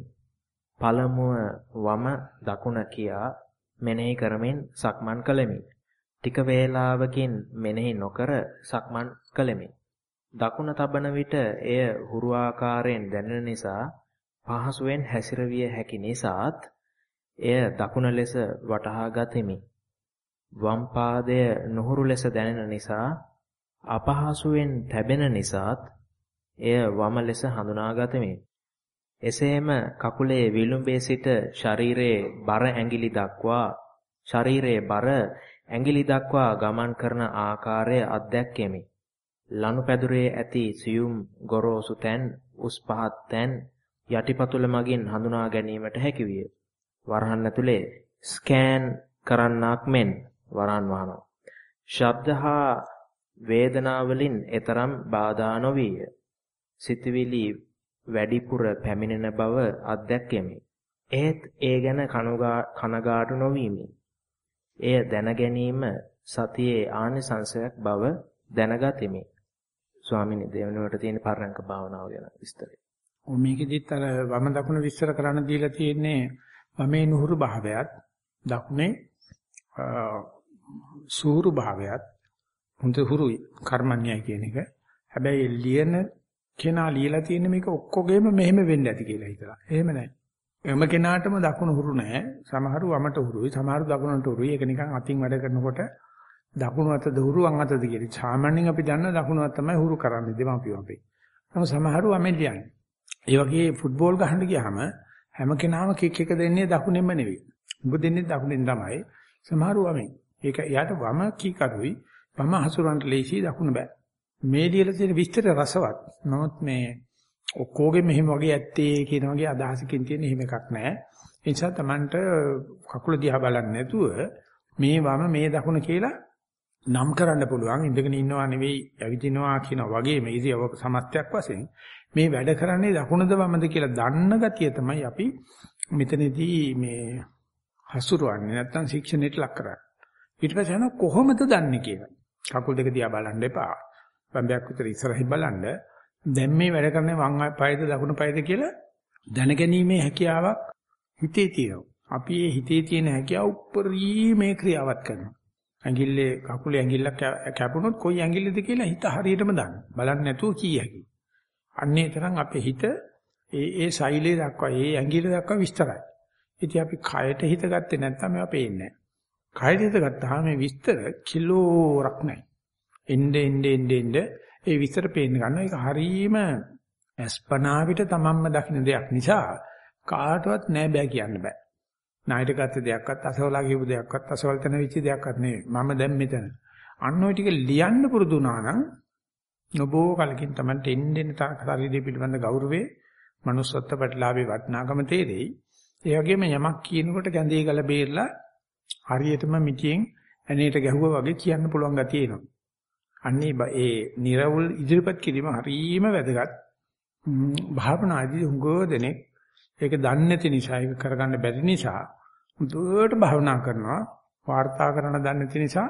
පළමුව වම දකුණ කියා මෙනෙහි කරමින් සක්මන් කළෙමි. ටික වේලාවකින් මෙනෙහි නොකර සක්මන් කළෙමි. දකුණ තබන විට එය හුරු ආකාරයෙන් දැනෙන නිසා පහසුවෙන් හැසිරවිය හැකි නිසාත් එය දකුණ ලෙස වටහා ගතිමි. වම් පාදය නුහුරු ලෙස දැනෙන නිසා අපහසුවෙන් තැබෙන නිසාත් එය වම ලෙස හඳුනා ගතිමි. එසේම කකුලේ විලුඹේ සිට ශරීරයේ බර ඇඟිලි දක්වා ශරීරයේ බර ඇඟිලි දක්වා ගමන් කරන ආකාරය අත්දැක්කෙමි. ලනුපැදුරේ ඇති සියුම් ගොරෝසු තැන් උස් පහත් තැන් යටිපතුල මගින් හඳුනා ගැනීමට හැකි විය. වරහන් ඇතුලේ ස්කෑන් කරන්නක් මෙන් වරන් වහනවා. ශබ්ද හා වේදනා වලින් එතරම් බාධා නොවිය. සිතවිලි වැඩිපුර පැමිණෙන බව අත්දැක්කෙමි. ඒත් ඒ ගැන කනගාටු නොවීමි. එය දැන ගැනීම සතියේ ආනිසංශයක් බව දැනගතිමි. ස්වාමීනි දෙවෙනුවට තියෙන පරණක භාවනාව ගැන විස්තරය. ඔ මේකෙදිත් අර වම දකුණ විස්තර කරන්න දීලා තියෙන්නේ වමේ නුහුරු භාවයත් දකුණේ සූරු භාවයත් හොඳ හුරුයි කර්මන්‍යයි කියන එක. හැබැයි ලියන කෙනා ලියලා තියෙන මේක ඔක්කොගෙම මෙහෙම වෙන්න ඇති කියලා හිතලා. එහෙම නැහැ. එම කෙනාටම දකුණ හුරු නැහැ. සමහරු වමට හුරුයි, සමහරු දකුණට හුරුයි. ඒක නිකන් අතින් වැඩ කරනකොට දකුණු අතද හුරු වම් අතද කියලා. සාමාන්‍යයෙන් අපි දන්න දකුණු අත තමයි හුරු කරන්නේ දෙමාපියෝ අපේ. නමුත් සමහරු වමෙන් ලියන්නේ. ඒ වගේ ෆුට්බෝල් ගහන්න ගියාම හැම කෙනාම කික් එක දෙන්නේ දකුණෙන්ම නෙවෙයි. උඹ දෙන්නේ දකුණෙන් තමයි. සමහරු වමෙන්. ඒක යාට වම කීකරුයි. වම හසුරවන්න ලේසි දකුණ බෑ. මේ ලියලා තියෙන විස්තර රසවත්. නමුත් මේ ඔක්කොගේ මෙහෙම වගේ ඇත්තේ කියන වගේ අදහසකින් තියෙන එහෙම එකක් නැහැ. ඒ නිසා Tamanට කකුල දිහා බලන්නේ නැතුව මේ වම මේ දකුණ කියලා නම් කරන්න පුළුවන්. ඉඳගෙන ඉන්නවා නෙවෙයි ඇවිදිනවා කියන වගේ මේ ඉතිව සමස්තයක් වශයෙන් මේ වැඩ කරන්නේ දකුණද වමද කියලා දන්න ගතිය තමයි අපි මෙතනදී මේ හසුරුවන්නේ නැත්තම් ශික්ෂණයට ලක් කරන්නේ. ඊට පස්සේ යන කොහොමද දන්නේ කියලා. කකුල් දෙක දිහා බලන්න එපා. බම්බයක් විතර ඉස්සරහින් බලන්න. දැන් මේ වැඩ කරන්නේ වම් පායද දකුණු පායද කියලා දැනගැනීමේ හැකියාවක් හිතේ තියෙනවා. අපි මේ හිතේ තියෙන හැකියාව උපරිමේ ක්‍රියාවත් කරනවා. ඇඟිල්ලේ කකුලේ ඇඟිල්ලක් කැපුණොත් කොයි ඇඟිල්ලද කියලා හිත හරියටම දන්න. බලන්නේ නැතුව කී හැකියි. අන්නේ තරම් අපේ හිත ඒ ඒ ශෛලිය දක්වා ඒ ඇඟිල්ල දක්වා විස්තරයි. ඉතින් අපි කයට හිත ගත්තේ නැත්නම් මේවා පේන්නේ නැහැ. කයට හිත ගත්තාම මේ විස්තර කිලෝරක් නැහැ. එnde ende ende ende ඒ විස්තර පේන්න ගන්නවා. ඒක හරීම අස්පනා පිට තමන්ම දකින්න දෙයක් නිසා කාටවත් නෑ බෑ කියන්න බෑ. ණයට ගත්ත දෙයක්වත් අසවලා කියපු දෙයක්වත් අසවල් තැන වෙච්ච දෙයක්වත් නෙවෙයි. මම දැන් මෙතන. අන්න ඔය ටික ලියන්න පුරුදු වුණා නම් නොබෝ කලකින් තමන්ට එන්නේ ශරීරය පිළිබඳ ගෞරවේ, manussත්ත්ව ප්‍රතිලාභේ වටිනාකම තේරෙයි. ඒ වගේම යමක් කියනකොට ගැඳේ ගල බේරලා හරියටම මිටියෙන් ඇනේට ගැහුවා වගේ කියන්න පුළුවන් ගතිය එනවා. අන්නේ ඒ නිර්වුල් ඉදිරිපත් කිරීම හරීම වැදගත්. භාවනාදී හුඟව දෙනෙක් ඒක දන්නේ නැති නිසා ඒක කරගන්න බැරි නිසා දුරට භාවනා කරනවා. වාර්තා කරන දන්නේ නැති නිසා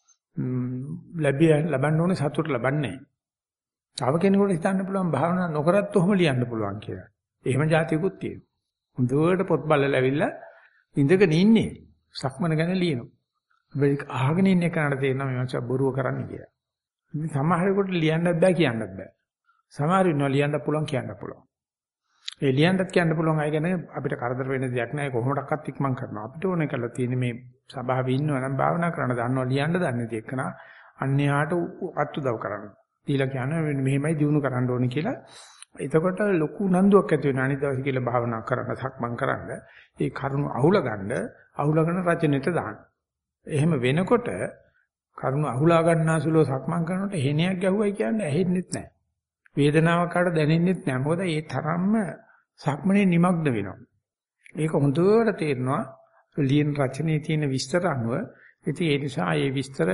ලැබිය ලබන්න ඕනේ සතුට ලබන්නේ නැහැ. තව කෙනෙකුට හිතන්න පුළුවන් භාවනා නොකරත් ඔහොම ලියන්න පුළුවන් කියලා. එහෙම જાතියකුත් තියෙනවා. හොඳට පොත් බලලා ඇවිල්ලා ඉඳගෙන ඉන්නේ. සක්මන ගැන ලියනවා. වෙයි අහගෙන ඉන්න කෙනාට තේරෙනවා මේ මාස බොරුව කරන්නේ කියලා. ඉතින් සමහරෙකුට ලියන්නත් බෑ කියන්නත් බෑ. සමහර ඉන්නවා ලියන්න පුළුවන් කියන්න පුළුවන්. ඒ ලියන්නත් කියන්න පුළුවන් අය ගැන අපිට කරදර වෙන දෙයක් නෑ. කොහොමඩක්වත් ඉක්මන් කරනවා. අපිට ඕනේ කරලා තියෙන්නේ මේ සභාවේ ඉන්නවා නම් භාවනා කරන්න දන්නවා ලියන්න දන්නේ නැති එකනා අන්‍යයාට අත්උදව් කරන්න. දීලා කියන්නේ මෙහෙමයි දිනු කරන්න ඕනේ කියලා. එතකොට ලොකු උනන්දුවක් ඇති වෙනවා. අනිත් දවසේ කියලා භාවනා කරන්න, සක්මන් කරන්න. ඒ කරුණ අහුල ගන්න, අහුලගෙන රචනෙට දාන්න. එහෙම වෙනකොට කරුණ අහුලා ගන්නාසුලෝ සක්මන් කරනකොට හෙනියක් ගැහුවයි කියන්නේ ඇහෙන්නෙත් නැහැ. වේදනාවක් කාට දැනෙන්නෙත් නැහැ. මොකද ඒ තරම්ම සක්මනේ නිමග්න වෙනවා. ඒක හොඳට තේරෙනවා ලියන රචනයේ තියෙන විස්තර අනුව. ඉතින් ඒ නිසා මේ විස්තර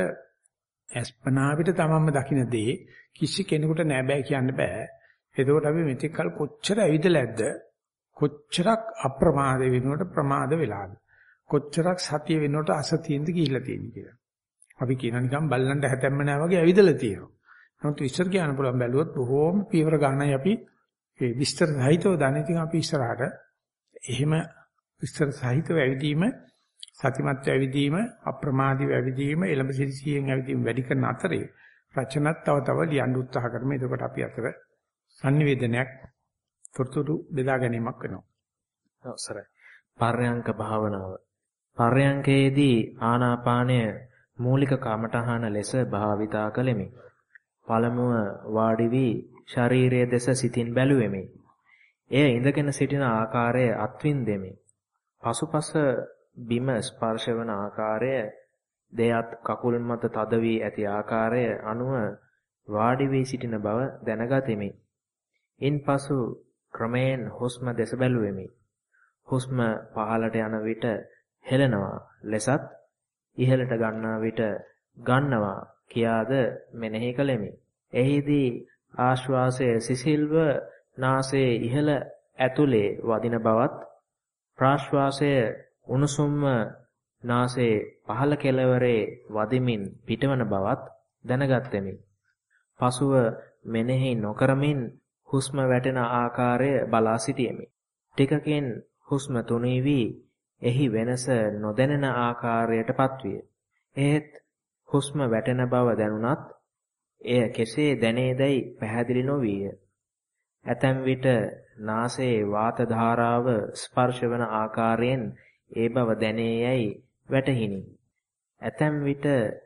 අස්පනා පිට තමන්ම දකින්න දේ කිසි කෙනෙකුට නෑ බෑ කියන්න බෑ. එතකොට අපි මෙතෙක් කල කොච්චර ඇවිදලාද? කොච්චරක් අප්‍රමාද වෙනකොට ප්‍රමාද වෙලාද? කොච්චරක් සතිය වෙනකොට අසතියෙන්ද ගිහිල්ලා තියෙන්නේ කියලා. අපි කියන නිකන් බල්ලන්ට හැතැම්ම නෑ වගේ ඇවිදලා තියෙනවා. නමුත් විස්තර කියන්න පුළුවන් බැලුවොත් බොහෝම පීවර ගන්නයි අපි ඒ විස්තර සහිතව දන්නේ. ඉතින් අපි ඉස්සරහට එහෙම විස්තර සහිතව ඇවිදීම, සතිමත් ඇවිදීම, අප්‍රමාදීව ඇවිදීම, එළඹ සිටියෙන් ඇවිදීම වැඩි කරන අතරේ රචනත් තව තව ලියන්න උත්සාහ කරමු. එතකොට අපි අතර සංනිවේදනයක්, තොරතුරු බෙදා ගැනීමක් වෙනවා. අවසරයි. පර්යංක භාවනාව. පර්යංකයේදී ආනාපානය මූලික කමඨහන ලෙස භාවිතා කළෙමි. පළමුව වාඩි වී ශරීරයේ දෙස සිතින් බැලුවෙමි. එය ඉඳගෙන සිටින ආකාරය අත්විඳෙමි. පසුපස බිම ස්පර්ශ වන ආකාරය, දෙයත් කකුල් මත තද වී ඇති ආකාරය අනුව වාඩි වී සිටින බව දැනගතිමි. ඉන්පසු ක්‍රමයෙන් හුස්ම දෙස බැලුවෙමි. හුස්ම පහළට යන විට හෙළනවා ලෙසත් ඉහළට ගන්නා විට ගන්නවා කියාද මෙනෙහි කළෙමි. එහිදී ආශ්වාසය සිසිල්ව නාසයේ ඉහළ ඇතුලේ වදින බවත්, ප්‍රාශ්වාසය උණුසුම්ව නාසයේ පහළ කෙළවරේ වදිමින් පිටවන බවත් දැනගත්ෙමි. පසුව මෙනෙහි නොකරමින් හුස්ම වැටෙන ආකාරය බලා සිටියෙමි. ටිකකින් හුස්ම තුනී වී එහි වෙනස නොදැනෙන ආකාරයටපත් විය. එහෙත් හුස්ම වැටෙන බව දැනුණත් එය කෙසේ දැනේදැයි පැහැදිලි නොවිය. ඇතැම් විට නාසයේ වාත ධාරාව ස්පර්ශ වන ආකාරයෙන් ඒ බව දැනේයයි වැටහිනි. ඇතැම් විට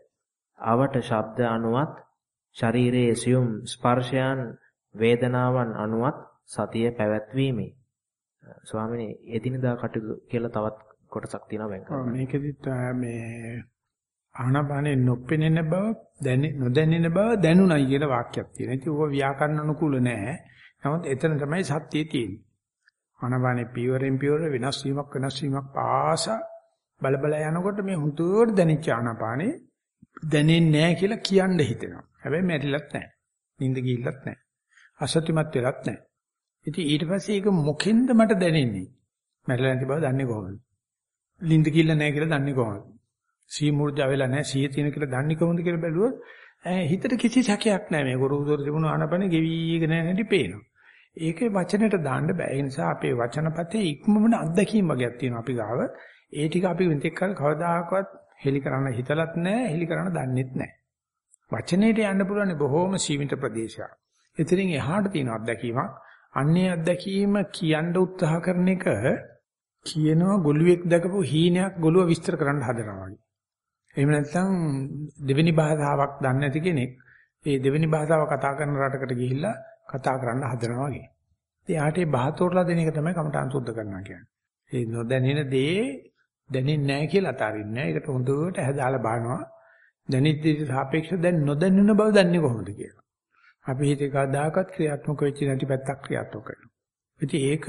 අවට ශබ්ද අනුවත් ශරීරයේ සියුම් ස්පර්ශයන් වේදනාවන් අනුවත් සතිය පැවැත්වීමේ. ස්වාමීනි, එදිනදා කටයුතු කියලා තවත් කොටසක් තියෙනවා වෙන් කරන්න. මේකෙදිත් මේ ආනාපානේ නොපෙනෙන බව, දැනෙ නොදැනෙන බව දැනුණයි කියලා වාක්‍යයක් තියෙනවා. ඉතින් ඕක ව්‍යාකරණ අනුකූල නැහැ. නමුත් එතන තමයි සත්‍යය තියෙන්නේ. ආනාපානේ පියවරෙන් පියවර වෙනස් වීමක් වෙනස් වීමක් පාස බල බල යනකොට මේ හුදුවට දැනෙච්ච ආනාපානේ දැනෙන්නේ නැහැ කියලා කියන්න හිතෙනවා. හැබැයි මැරිලත් නැහැ. නිින්ද ගිහිල්ලත් නැහැ. අසත්‍යමත් වෙලත් නැහැ. ඉතින් ඊට පස්සේ ඒක මොකෙන්ද මට දැනෙන්නේ? මැරිලා නැති බව දන්නේ කොහොමද? නිින්ද ගිහිල්ලා නැහැ කියලා දන්නේ කොහොමද? සී මූර්ජා වෙලා නැහැ, සීය තියෙන කියලා දන්නේ කොහොමද කියලා බැලුවොත් හිතට කිසි සැකයක් නැහැ. මේ ගොරෝසුර තිබුණු ආනපන ගෙවිගෙන නැහැටි පේනවා. ඒකේ වචනෙට දාන්න බෑ. ඒ නිසා අපේ වචනපතේ ඉක්මවන අත්දැකීම් වගේක් තියෙනවා අපි ගාව. ඒ ටික අපි මෙතෙක් කල කවදාකවත් හෙලි කරන්න හිතලත් නැහැ, හෙලි කරන්න දන්නෙත් නැහැ. වචනේට යන්න පුළුවන් බොහෝම සීමිත ප්‍රදේශයක්. එතනින් එහාට තියෙන අත්දැකීමක්. අන්නේ අත්දැකීම කියන්න උත්සාහ කරන එක කියනවා ගොළුෙක් දැකපු හීනයක් ගොළුව විස්තර කරන්න හදනවා වගේ. එහෙම නැත්නම් දෙවෙනි භාෂාවක් දන්නේ නැති කෙනෙක් ඒ දෙවෙනි භාෂාව කතා කරන රටකට ගිහිල්ලා කතා කරන්න හදනවා වගේ. ඉතින් යාට ඒ බහතෝරලා දෙන එක තමයි කමඨාන් සුද්ධ කරනවා කියන්නේ. ඒ නොදැනෙන දේ දැනෙන්නේ නැහැ කියලා අතාරින්නේ නැහැ. ඒකට හොඳට හැදාලා බලනවා. දැනෙච්ච දේට සාපේක්ෂව දැන් නොදැනෙන බව දන්නේ කොහොමද කියලා. අපි හිතේ කවදාකවත් ක්‍රියාත්මක වෙච්ච නැති පැත්තක් ක්‍රියාත්මක කරනවා. ඉතින් ඒක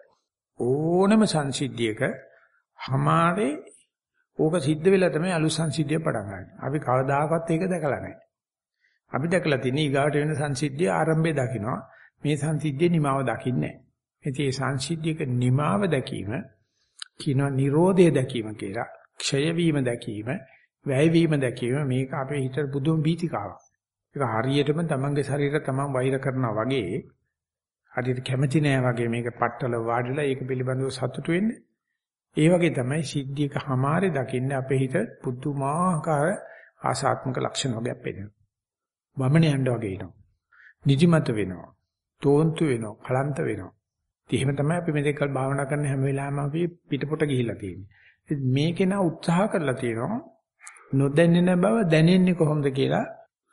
ඕනම සංසිද්ධියක හැමාරේ ඕක සිද්ධ වෙලා තමයි අලුත් සංසිද්ධිය පටන් ගන්න. අපි කවදාකවත් ඒක දැකලා නැහැ. අපි දැකලා තියෙන්නේ ඊගාට වෙන සංසිද්ධිය ආරම්භය දකින්නවා. මේ සංසිද්ධියේ නිමාව දකින්නේ නැහැ. ඉතින් මේ සංසිද්ධියක නිමාව දැකීම කියනවා නිරෝධය දැකීම කියලා. ක්ෂය වීම දැකීම, වැය වීම දැකීම මේක අපේ හිතේ බුදුන් බීතිකාවක්. ඒක හරියටම තමන්ගේ ශරීරය තමන් වෛර කරනවා වගේ හරියට කැමති නෑ වගේ මේක පట్టල වාඩිලා ඒක පිළිබඳව සතුටු වෙන්නේ. ඒ වගේ තමයි සිද්ධියක හැමාරේ දකින්නේ අපේ හිත පුදුමාකාර ආසාත්මක ලක්ෂණ වගේක් පෙනෙනවා. වමන යන්න වගේ එනවා. නිදිමත වෙනවා. තෝන්තු වෙනවා. කලන්ත වෙනවා. ඉතින් එහෙම තමයි අපි මෙතෙක් කල් භාවනා කරන හැම වෙලාවෙම අපි පිටපොට ගිහිල්ලා තියෙන්නේ. මේකේ නා උත්සාහ කරලා තියෙනවා නොදැන්නෙන බව දැනෙන්නේ කොහොමද කියලා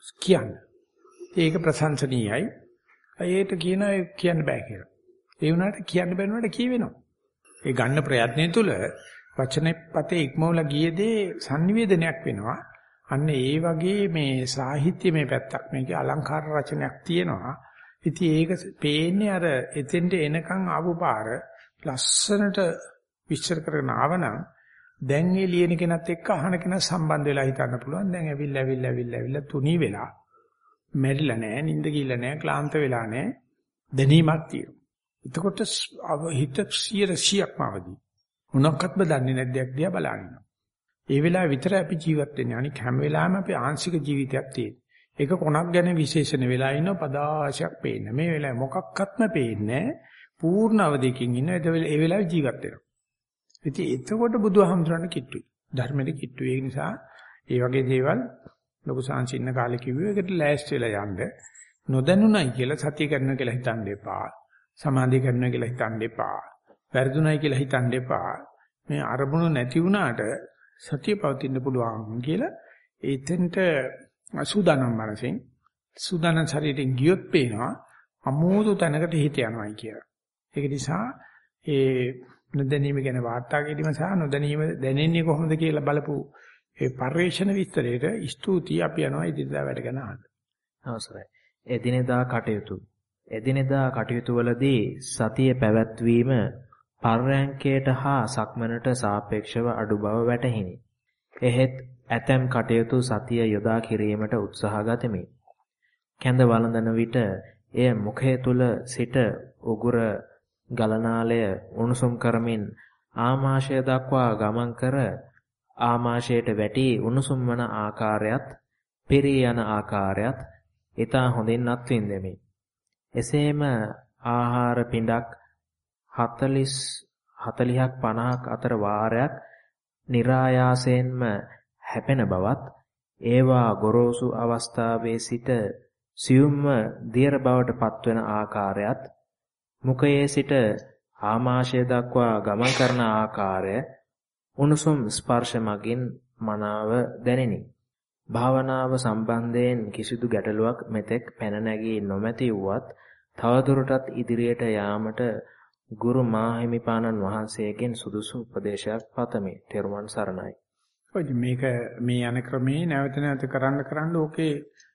කියන්න. ඒක ප්‍රශංසනීයයි. ඒකට කියන කියන්න බෑ කියලා. ඒ වුණාට කියන්න බැරි වුණාට කියවෙනවා. ඒ ගන්න ප්‍රයත්නය තුළ වචනේ පතේ ඉක්මවලා ගියේදී sannivedanayak වෙනවා. අන්න ඒ වගේ මේ සාහිත්‍යමය පැත්තක් මේකේ අලංකාර රචනයක් තියෙනවා. ඉතින් ඒක පේන්නේ අර එතෙන්ට එනකන් ආපු පාර ලස්සනට විස්තර කරගෙන ආවනම් දැන් ඒ ලියන කෙනත් එක්ක අහන කෙනා සම්බන්ධ වෙලා හිතන්න පුළුවන්. දැන් ඇවිල්ලා ඇවිල්ලා ඇවිල්ලා ඇවිල්ලා තුනී වෙලා මැරිලා නැහැ, නිින්ද ගිහිල්ලා නැහැ, ක්ලාන්ත වෙලා නැහැ. දැනීමක් තියෙනවා. එතකොට හිත සියරසියක්ම අවදි. මොනක්වත්ම දන්නේ නැද්ද යක් දිහා බලනවා. ඒ වෙලාව විතර අපි ජීවත් වෙන්නේ. අනික හැම වෙලාවෙම අපි ආංශික ජීවිතයක් තියෙනවා. ඒක කොනක් ගැන විශේෂණ වෙලා ඉන්න පදාශයක් පේන්නේ. මේ වෙලාවේ මොකක්වත්ම පේන්නේ නැහැ. පූර්ණ අවදියකින් ඉන්න. ඒ වෙලාවේ ජීවත් වෙනවා. ඉතින් එතකොට බුදුහාමුදුරන් කිට්ටුයි. ධර්මෙට කිට්ටුයි. ඒ නිසා ඒ වගේ දේවල් ලොකු සංසින්න කාලේ කිව්වේ ඒකට ලෑස්ති වෙලා යන්න. නොදැනුණයි කියලා සතිය කරනවා කියලා හිතන්න එපා. සමාධිය කරනවා කියලා හිතන්න එපා. වැරදුණයි කියලා හිතන්න එපා. මේ අරමුණු නැති වුණාට සතිය පවතින්න පුළුවන් කියලා ඒතෙන්ට සූදානම් මනසෙන් සූදානම් ශරීරයෙන් ගියොත් පේනවා අමෝදු තැනකට හිත යනවායි කියලා. ඒක නිසා ඒ නොදැනීම ගැන වාර්තා කිරීම සහ නොදැනීම දැනෙන්නේ කොහොමද කියලා බලපු ඒ පරිශ්‍රණ විස්තරයට ස්තුතියි අපි යනවා ඉදිරියට වැඩ කරන අහන්න. අවසරයි. එදිනෙදා කටයුතු. එදිනෙදා කටයුතු වලදී සතිය පැවැත්වීම පර්යංකයට හා සක්මනට සාපේක්ෂව අඩු බව වැටහිණි. එහෙත් ඇතැම් කටයුතු සතිය යොදා කිරීමට උත්සාහ ගතිමි. කැඳ වළඳන විට එය මුඛය තුල සිට උගුර ගලනාලය උණුසුම් කරමින් ආමාශය දක්වා ගමන් කර ආමාශයට වැටි උණුසුම් වන ආකාරයත් පිරී යන ආකාරයත් ඊට හොඳින් අත්විඳෙමි. එසේම ආහාර පිඬක් හතළිස් හතළිහක් පනහක් අතර වාරයක් નિરાයාසයෙන්ම හැපෙන බවත් ඒවා ගොරෝසු අවස්ථාවේ සිට සියුම්ම දියර බවට පත්වන ආකාරයත් මුඛයේ සිට ආමාශය දක්වා ගමන් කරන ආකාරය උණුසුම් ස්පර්ශ මගින් මනාව දැනිනි. භාවනාව සම්බන්ධයෙන් කිසිදු ගැටලුවක් මෙතෙක් පැන නැගී නොමැති වුවත් තවදුරටත් ඉදිරියට යාමට ගුරු මාහිමිපාණන් වහන්සේගෙන් සුදුසු උපදේශයක් පතමි. ත්වන් සරණයි. ඔය මේක මේ යන ක්‍රමේ නැවත නැවත කරන්න කරන්න ඕකේ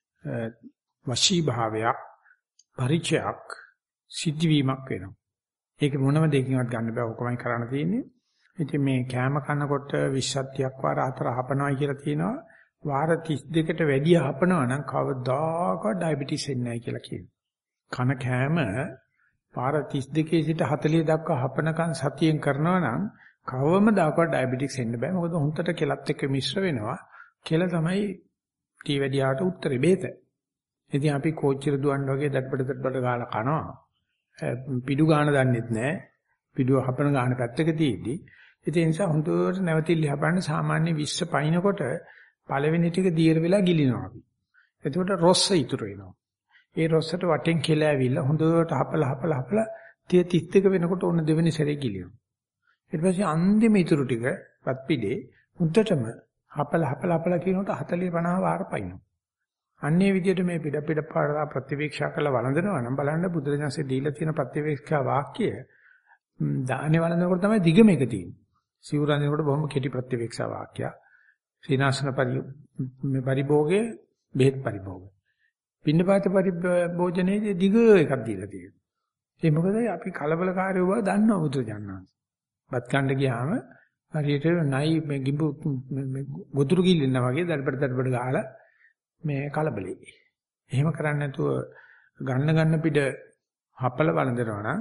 වශී භාවයක් පරිචයක් සිද්ධවීමක් වෙනවා. ඒක මොනම දෙයකින්වත් ගන්න බෑ. ඔකමයි කරන්න තියෙන්නේ. ඉතින් මේ කැම කනකොට විස්සක් වාර හතර හපනවා කියලා තියෙනවා. වාර තිස් දෙකට වැඩි හපනවා නම් කවදාකවත් ඩයබටිස් එන්නේ නැහැ කියලා කියනවා. කන කැම වාර තිස් දෙකේ සිට හතළිහ දක්වා හපනකන් සතියෙන් කරනවා නම් කවමදාකවත් ඩයබටිස් එන්න බෑ. මොකද හුන්නට කෙලත් එක්ක මිශ්‍ර වෙනවා. කෙල තමයි ටී වැඩියාට උත්තරේ බේත. ඉතින් අපි කෝච්චිර දුවන්න වගේ දඩබඩ දඩබඩ ගාලා කනවා. පිඩු ගාන දන්නෙත් නැහැ. පිඩුව හපන ගාන පැත්තක තියෙද්දි. ඒ නිසා හොඳට නැවතිලි හපන්න සාමාන්‍ය විස්ස පයින්නකොට පළවෙනි ටික දියර වෙලා ගිලිනවා අපි. එතකොට රොස්ස ඉතුරු වෙනවා. ඒ රොස්සට වටෙන් කෙල ඇවිල්ලා හොඳට හපලා හපලා හපලා තිය තිස් දෙක වෙනකොට ඔන්න දෙවෙනි සැරේ ගිලිනවා. ඊට පස්සේ අන්තිම ඉතුරු ටික වත් පිළේ හොඳටම හපලා හපලා හපලා කියනකොට හතළිහ පනහ වාර පයින්නවා. අන්නේ විදිහට මේ පිට පිට පාඩා ප්‍රතිවීක්ෂා කරලා වළඳනවා නම් බලන්න බුදුරජාණන්සේ දීලා තියෙන ප්‍රතිවීක්ෂා වාක්‍ය දානේ වළඳනකොට තමයි දිගම එක තියෙන්නේ. සිවුරන්දේකට බොහොම කෙටි ප්‍රතිවීක්ෂා වාක්‍යයක්. සීනාසන පරිභෝගයේ බෙහෙත් පරිභෝගය. පින්නපාත පරිභෝජනයේදී දිග එකක් දීලා තියෙනවා. ඒ මොකද අපි කලබලකාරී බව දන්නවා බුදුරජාණන්. බත් කන්න ගියාම හරියට නයි මේ ගිඹු ගොදුරු ගිල්ලෙනා වගේ දඩබඩ දඩබඩ ගහලා මේ කලබලෙයි. එහෙම කරන්නේ නැතුව ගන්න ගන්න පිට හපල වළඳනවා නම්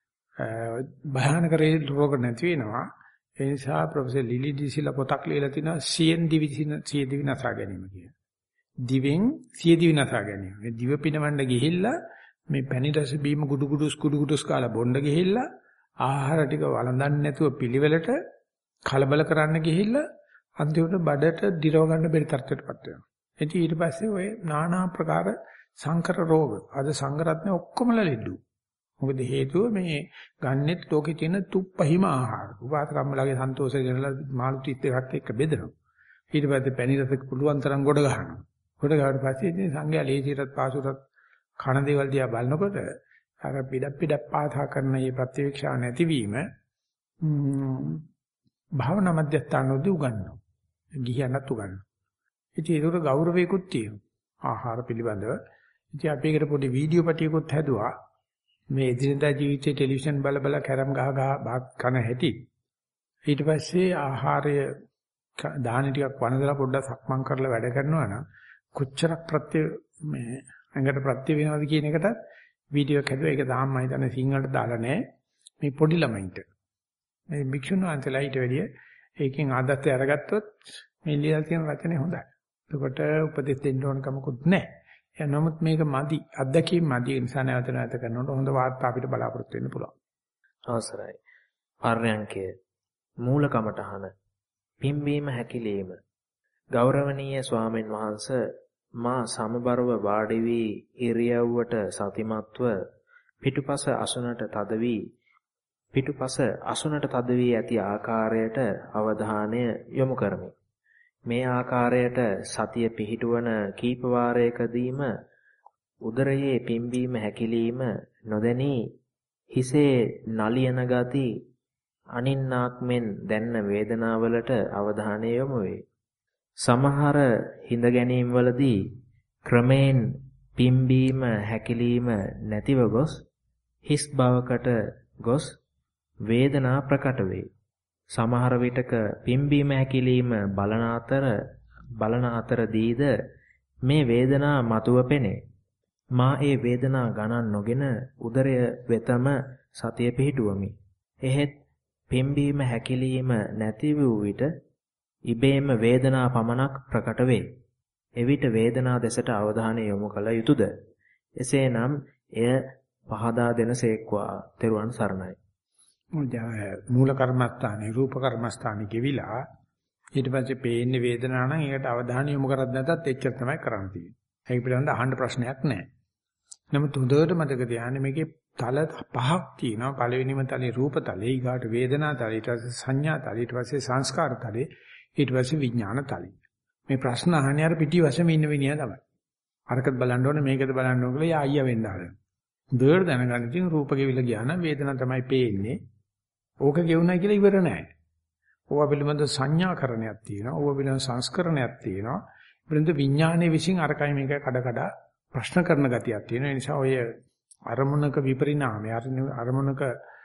භයානක රෝග නැති වෙනවා. ඒ නිසා ප්‍රොෆෙසර් ලිලි ඩිසිලා පොතක් ලියලා තිනවා සියෙන් දිවි සිය දිවි නසා ගැනීම කියන. දිවෙන් සිය දිවි නසා ගැනීම. මේ දිව පිනවන්න ගිහිල්ලා මේ පැණි රස බීම ගුඩු ගුඩුස් ගුඩු ගුඩුස් කාලා බොන්න ගිහිල්ලා ආහාර ටික වළඳන්නේ නැතුව පිළිවෙලට කලබල කරන්න ගිහිල්ලා අන්තිමට බඩට දිරව ගන්න බැරි තත්ත්වයකටපත් වෙනවා. ඉතින් ඊට පස්සේ ඔය নানা ප්‍රකාර සංකර රෝග අද සංගරත්නේ ඔක්කොමලා ලෙඩු. මොකද හේතුව මේ ගන්නෙත් ලෝකේ තියෙන තුප්පහිම ආහාර. උපාතකම්මලාගේ සන්තෝෂය ගැනලා මාළු තිත් එකක් එක්ක බෙදනවා. ඊට පස්සේ පැණි රසක පුළුවන් තරම් ගොඩ ගන්නවා. කොට ගාවට පස්සේ ඉතින් සංඝයා ලේසියටත් පාසුටත් කන දේවල් දිහා බලනකොට අර පිටක් පිටක් පාසා කරන මේ ප්‍රතිවික්ෂා නැතිවීම භාවනා මධ්‍යස්ථානවලදී උගන්වනවා. ගිහියන්වත් උගන්වනවා. ඉතින් ඒකට ගෞරවයකුත් තියෙනවා. ආහාර පිළිබඳව. ඉතින් අපි ඒකට පොඩි වීඩියෝ පටියකුත් හැදුවා. මේ එදිනදා ජීවිතයේ ටෙලිවිෂන් බල බල කැරම් ගහ ගහ කන හැටි. ඊට පස්සේ ආහාරය දාහන ටිකක් වනදලා පොඩ්ඩක් සක්මන් කරලා වැඩ කරනවා නම් කොච්චරක් ප්‍රත්‍ය මේ ඇඟට ප්‍රත්‍ය වෙනවද කියන එකටත් වීඩියෝ එකක් හැදුවා. ඒක තාම මම හිතන්නේ සිංහලට දාලා නැහැ. මේ පොඩි ළමයින්ට. මේ භික්ෂුන් වහන්සේලා ඊට වැඩිය ඒකෙන් ආදත්තය අරගත්තොත් මේ ලියලා තියෙන රචනය හොඳයි. එතකොට උපදෙස් දෙන්න ඕන කමකුත් නැහැ. නමුත් මේක මදි. අත්දැකීම් මදි. ඒ නිසා නැවත නැවත කරනකොට හොඳ වාර්තා අපිට බලාපොරොත්තු වෙන්න පුළුවන්. අවසරයි. පර්යංකය මූල කමඨහන පිම්බීම හැකිලිම ගෞරවනීය ස්වාමීන් වහන්ස මා සමබරව වාඩි වී ඉරියව්වට සතිමත්ව පිටුපස අසුනට තද වී පිටුපස අසුනට තද වී ඇති ආකාරයට අවධානය යොමු කරමි. මේ ආකාරයට සතිය පිහිටුවන කීප වාරයකදීම උදරයේ පිම්බීම හැකිලිම නොදැනී හිසේ නලියන ගති අනින්නාක් මෙන් දැන්න වේදනාවලට අවධානය යොමු වේ. සමහර හිඳ ගැනීම වලදී ක්‍රමෙන් පිම්බීම හැකිලිම නැතිව ගොස් හිස් බවකට ගොස් වේදනා ප්‍රකට වේ. සමහර විටක පිම්බීම හැකිලිම බලන අතර බලන අතරදීද මේ වේදනා මතුව පෙනේ. මා ඒ වේදනා ගණන් නොගෙන උදරය වෙතම සතිය පිහිටුවමි. එහෙත් පිම්බීම හැකිලිම නැති වූ විට ඉබේම වේදනා පමණක් ප්‍රකට වේ. එවිට වේදනා දෙසට අවධානය යොමු කළ යුතුයද? එසේනම් එය පහදා දෙනසේක්වා. තෙරුවන් සරණයි. මූල කර්මස්ථානේ රූප කර්මස්ථානේ ගෙවිලා ඊට පස්සේ පේන්නේ වේදනාව නම් ඒකට අවධානය යොමු කරත් නැතත් එච්චර තමයි කරන්න තියෙන්නේ. ඒක පිළිබඳව අහන්න ප්‍රශ්නයක් නැහැ. නමුත් හොඳට මතක තියාගන්න මේකේ තල පහක් තියෙනවා. පළවෙනිම තලේ රූප තලේ, ඊගාට වේදනා තලේ, ඊට පස්සේ සංඥා තලේ, ඊට පස්සේ සංස්කාර තලේ, ඊට පස්සේ විඥාන තලේ. මේ ප්‍රශ්න අහන්නේ අර පිටි වශයෙන් ඉන්න විනියා තමයි. අරකට බලන්න ඕනේ මේකද බලන්න ඕනේ කියලා යා වෙන්න ආරන. හොඳට දැනගන්න තියෙන රූප ගෙවිලා ගියා නම් වේදනා තමයි පේන්නේ. ඕක ගෙවුණා කියලා ඉවර නැහැ. ඕවා පිළිබඳ සංඥාකරණයක් තියෙනවා. ඕවා පිළිබඳ සංස්කරණයක් තියෙනවා. පිළිබඳ විඥානයේ විසින් අරකයි මේක කඩ කඩ ප්‍රශ්න කරන ගතියක් තියෙනවා. ඒ නිසා ඔය අරමුණක විපරිණාමය, අරමුණක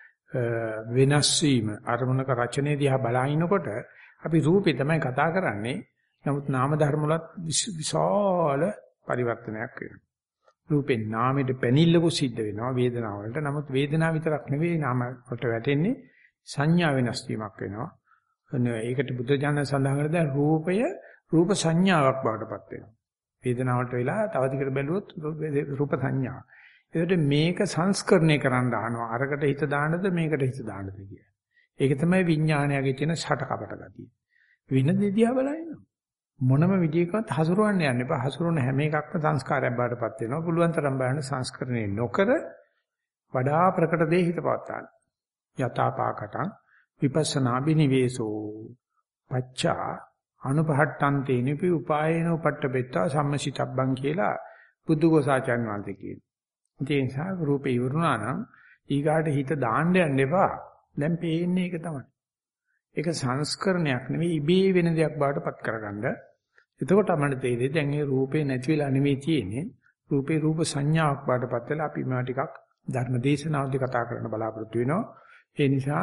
වෙනස් වීම, අරමුණක රචනයේ දිහා බලනකොට අපි රූපේ තමයි කතා කරන්නේ. නමුත් නාම ධර්ම වලත් විශාල පරිවර්තනයක් වෙනවා. රූපේ නාමෙට පැනිල්ලකු සිද්ධ වෙනවා වේදනාව වලට. නමුත් වේදනාව විතරක් නෙවෙයි නාම වලට වැටෙන්නේ සංඥා වෙනස් වීමක් වෙනවා. ඒකට බුද්ධ ඥාන සඳහන් කරලා දැන් රූපය රූප සංඥාවක් බවට පත් වෙනවා. වේදනාවට වෙලා තව දිගට බැලුවොත් රූප සංඥා. ඒකට මේක සංස්කරණය කරන්න ආනවා. අරකට හිත දාන්නද මේකට හිත දාන්නද කිය. ඒක තමයි විඥානයගේ තියෙන ෂට කපට ගතිය. වින දෙදියා බලන්න. මොනම විදියකවත් හසුරවන්න යන්න එපා. හසුරවන හැම එකක්ම සංස්කාරයක් බවට පත් වෙනවා. පුළුවන් තරම් බලන්න සංස්කරණය නොකර වඩා ප්‍රකට දේ හිත පවත්වා ගන්න. යථාපාකටං විපස්සනා බිනිවේසෝ පච්චා අනුපහට්ටන්තේ නිපි උපායේන උපට්ඨපෙත්තා සම්මසිතබ්බං කියලා බුදුගෝසාචාන් වහන්සේ කියනවා. ඒ නිසා රූපේ ඉවරුණා නම් ඊගාට හිත දාන්න යන්න එපා. දැන් පේන්නේ ඒක තමයි. ඒක සංස්කරණයක් නෙවෙයි ඉබේ වෙන දෙයක් බවට පත් කරගන්න. එතකොට අපිට තේරෙයි දැන් මේ රූපේ නැති වෙලා නෙවෙයි තියෙන්නේ. රූපේ රූප සංඥාවක් බවට පත් වෙලා අපි මේවා ටිකක් ධර්ම දේශනාවලදී කතා කරන්න බලාපොරොත්තු වෙනවා. ඒ නිසා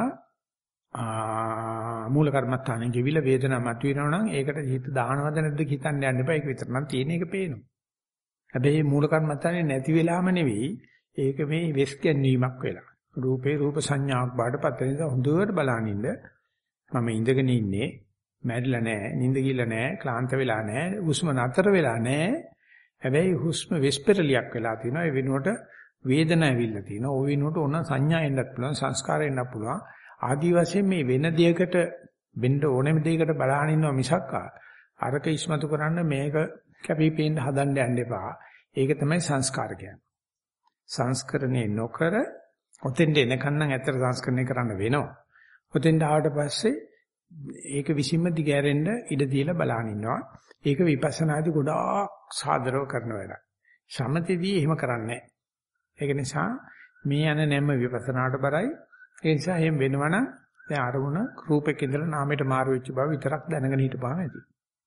මූල කර්මස්ථානේ ගෙවිල වේදනාව මතුවෙනවා නම් ඒකට හිත දානවද නැද්ද හිතන්න යන්න එපා. ඒක විතර නම් තියෙන එක පේනවා. හැබැයි මූල කර්මස්ථානේ නැති වෙලාම නෙවෙයි ඒක මේ වෙස් ගැනීමක් වෙලා. රූපේ රූප සංඥාවක් බාටපත් වෙන නිසා හොඳට බලන් ඉන්න. මම ඉඳගෙන ඉන්නේ, මැරිලා නැහැ, නිින්ද ගිහලා නැහැ, ක්ලාන්ත වෙලා නැහැ, හුස්ම නතර වෙලා නැහැ. හැබැයි හුස්ම වෙස්පරලියක් වෙලා තියෙනවා. ඒ වෙනුවට වේදනාව ඇවිල්ලා තියෙනවා. ওই වෙනුවට ඕන සංඥා එන්නත් පුළුවන්, සංස්කාර එන්නත් පුළුවන්. ආදි වශයෙන් මේ වෙන දෙයකට වෙන්න ඕනෙම දෙයකට බලහන් ඉන්නවා මිසක් අරක ඉස්මතු කරන්න මේක කැපිපේන්න හදන්න යන්න එපා. ඒක තමයි සංස්කාර කියන්නේ. සංස්කරණේ නොකර ඔතෙන්ට එනකන් නම් ඇත්තට සංස්කරණය කරන්න වෙනවා. ඔතෙන්ට ආවට පස්සේ ඒක විසින්ම දිගෑරෙන්න ඉඩ දීලා බලන් ඉන්නවා. ඒක විපස්සනාදී ගොඩාක් සාදරව කරන වැඩක්. සමතේදී එහෙම කරන්නේ නැහැ. ඒක නිසා මේ යන නැම විපස්සනාට බරයි. ඒ නිසා එහෙම වෙනවනම් දැන් අරමුණ රූපෙක ඉඳලා නාමයට මාරු වෙච්ච බව විතරක් දැනගෙන හිටපුවාම ඇති.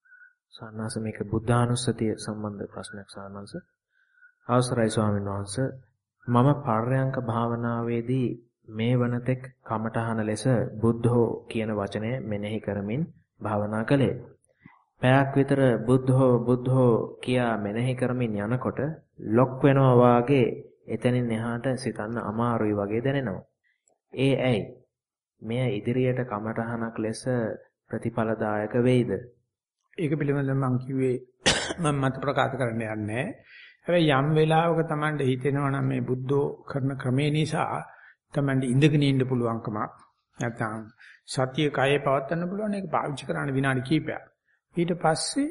සානස මේක බුද්ධානුස්සතිය සම්බන්ධ ප්‍රශ්නයක් සානස. අවසරයි ස්වාමීන් වහන්සේ මම පර්යංක භාවනාවේදී මේ වනතෙක් කමඨහන ලෙස බුද්ධෝ කියන වචනය මෙනෙහි කරමින් භාවනා කළේ. පැයක් විතර බුද්ධෝ බුද්ධෝ කියා මෙනෙහි කරමින් යනකොට ලොක් වෙනවා වාගේ එතනින් එහාට සිතන්න අමාරුයි වගේ දැනෙනවා. ඒ ඇයි? මෙය ඉදිරියට කමඨහනක් ලෙස ප්‍රතිඵලදායක වෙයිද? ඒක පිළිබඳව මම කිව්වේ මම මත ප්‍රකාශ කරන්න යන්නේ. හැබැයි යම් වෙලාවක Tamande හිතෙනවා නම් මේ බුද්ධෝ කරන ක්‍රමේ නිසා Tamande ඉඳගෙන ඉන්න පුළුවන්කමක් නැත්නම් සතිය කයේ පවත්වන්න පුළුවන් ඒක පාවිච්චි කරන්න විනාඩි කිහිපයක්. ඊට පස්සේ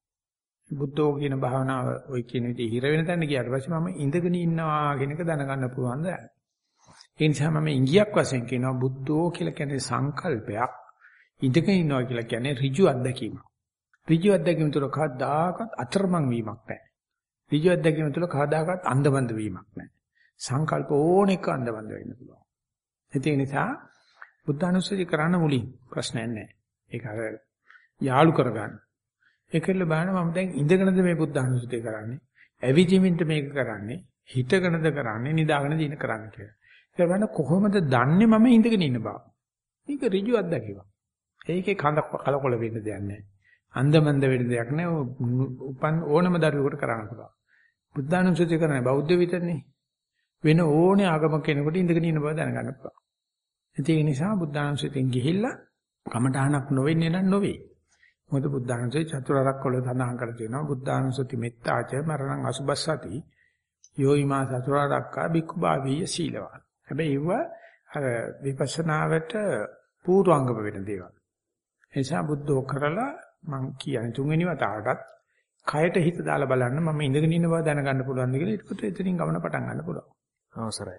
බුද්ධෝ කියන භාවනාව ওই කියන විදිහ හිර වෙන තැන ගියාට පස්සේ මම ඉඳගෙන ඉන්නවා කියන එක දැනගන්න පුළුවන් දැන්. ඒ නිසා මම ඉංගියක් වශයෙන් කියනවා බුද්ධෝ කියලා කියන්නේ සංකල්පයක්. ඉඳගෙන ඉන්නවා කියලා කියන්නේ ඍජු අත්දැකීමක්. ඍජු අත්දැකීම තුළ කවදාකවත් අතරමං වීමක් නැහැ. ඍජු අත්දැකීම තුළ කවදාකවත් අන්ධබන්ද වීමක් නැහැ. සංකල්ප ඕනෙක අන්ධබන්ද වෙන්න පුළුවන්. ඒ නිසා බුද්ධානුස්සතිය කරන්න මුලින් ප්‍රශ්නයක් නැහැ. ඒක අර යාලු කරගන්න. ඒකෙල්ල බලන්න මම දැන් ඉඳගෙනද මේ බුද්ධානුස්සතිය කරන්නේ? ඇවිදිමින්ද මේක කරන්නේ? හිටගෙනද කරන්නේ? නිදාගෙනද ඉන්න කරන්නේ කියලා. ඒක බලන්න කොහොමද දන්නේ මම ඉඳගෙන ඉන්න බව? මේක ඍජු අත්දැකීමක්. ඒකේ කඳ කලකොල වෙන්න දෙයක් නැහැ. අන්දමන්ද වෙන්න දෙයක් නැහැ. උපන් ඕනම දරුවෙකුට කරන්න පුළුවන්. බුද්ධානුස්සතිය කරන්නේ බෞද්ධ විතරනේ. වෙන ඕනේ ආගමක කෙනෙකුට ඉඳගෙන ඉන්න බව දැනගන්න පුළුවන්. ඒ නිසා බුද්ධානුස්සතියෙන් ගිහිල්ලා කමඨාණක් නොවෙන්නේ නම් නොවේ. මොකද බුද්ධානුස්සතිය චතුරාර්යක වල සඳහන් කරලා තියෙනවා. බුද්ධානුස්සති මෙත්තාච මරණං අසුබස්සති යෝයිමා චතුරාර්යක්කා බික්ඛු භාවීය සීලවා. හැබැයි ඒව අර විපස්සනාවට පූර්වාංගම වෙන දේවල්. ඒ නිසා බුද්ධෝ කරලා මම කියන්නේ තුන්වෙනි වතාවටත් කයට හිත දාලා බලන්න මම ඉඳගෙන ඉන්න බව දැනගන්න පුළුවන්ද කියලා ඊට පස්සේ එතනින් ගමන පටන් ගන්න පුළුවන්. අවසරයි.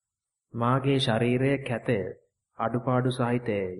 මාගේ ශරීරයේ කැතය අඩුපාඩු සහිතයයි.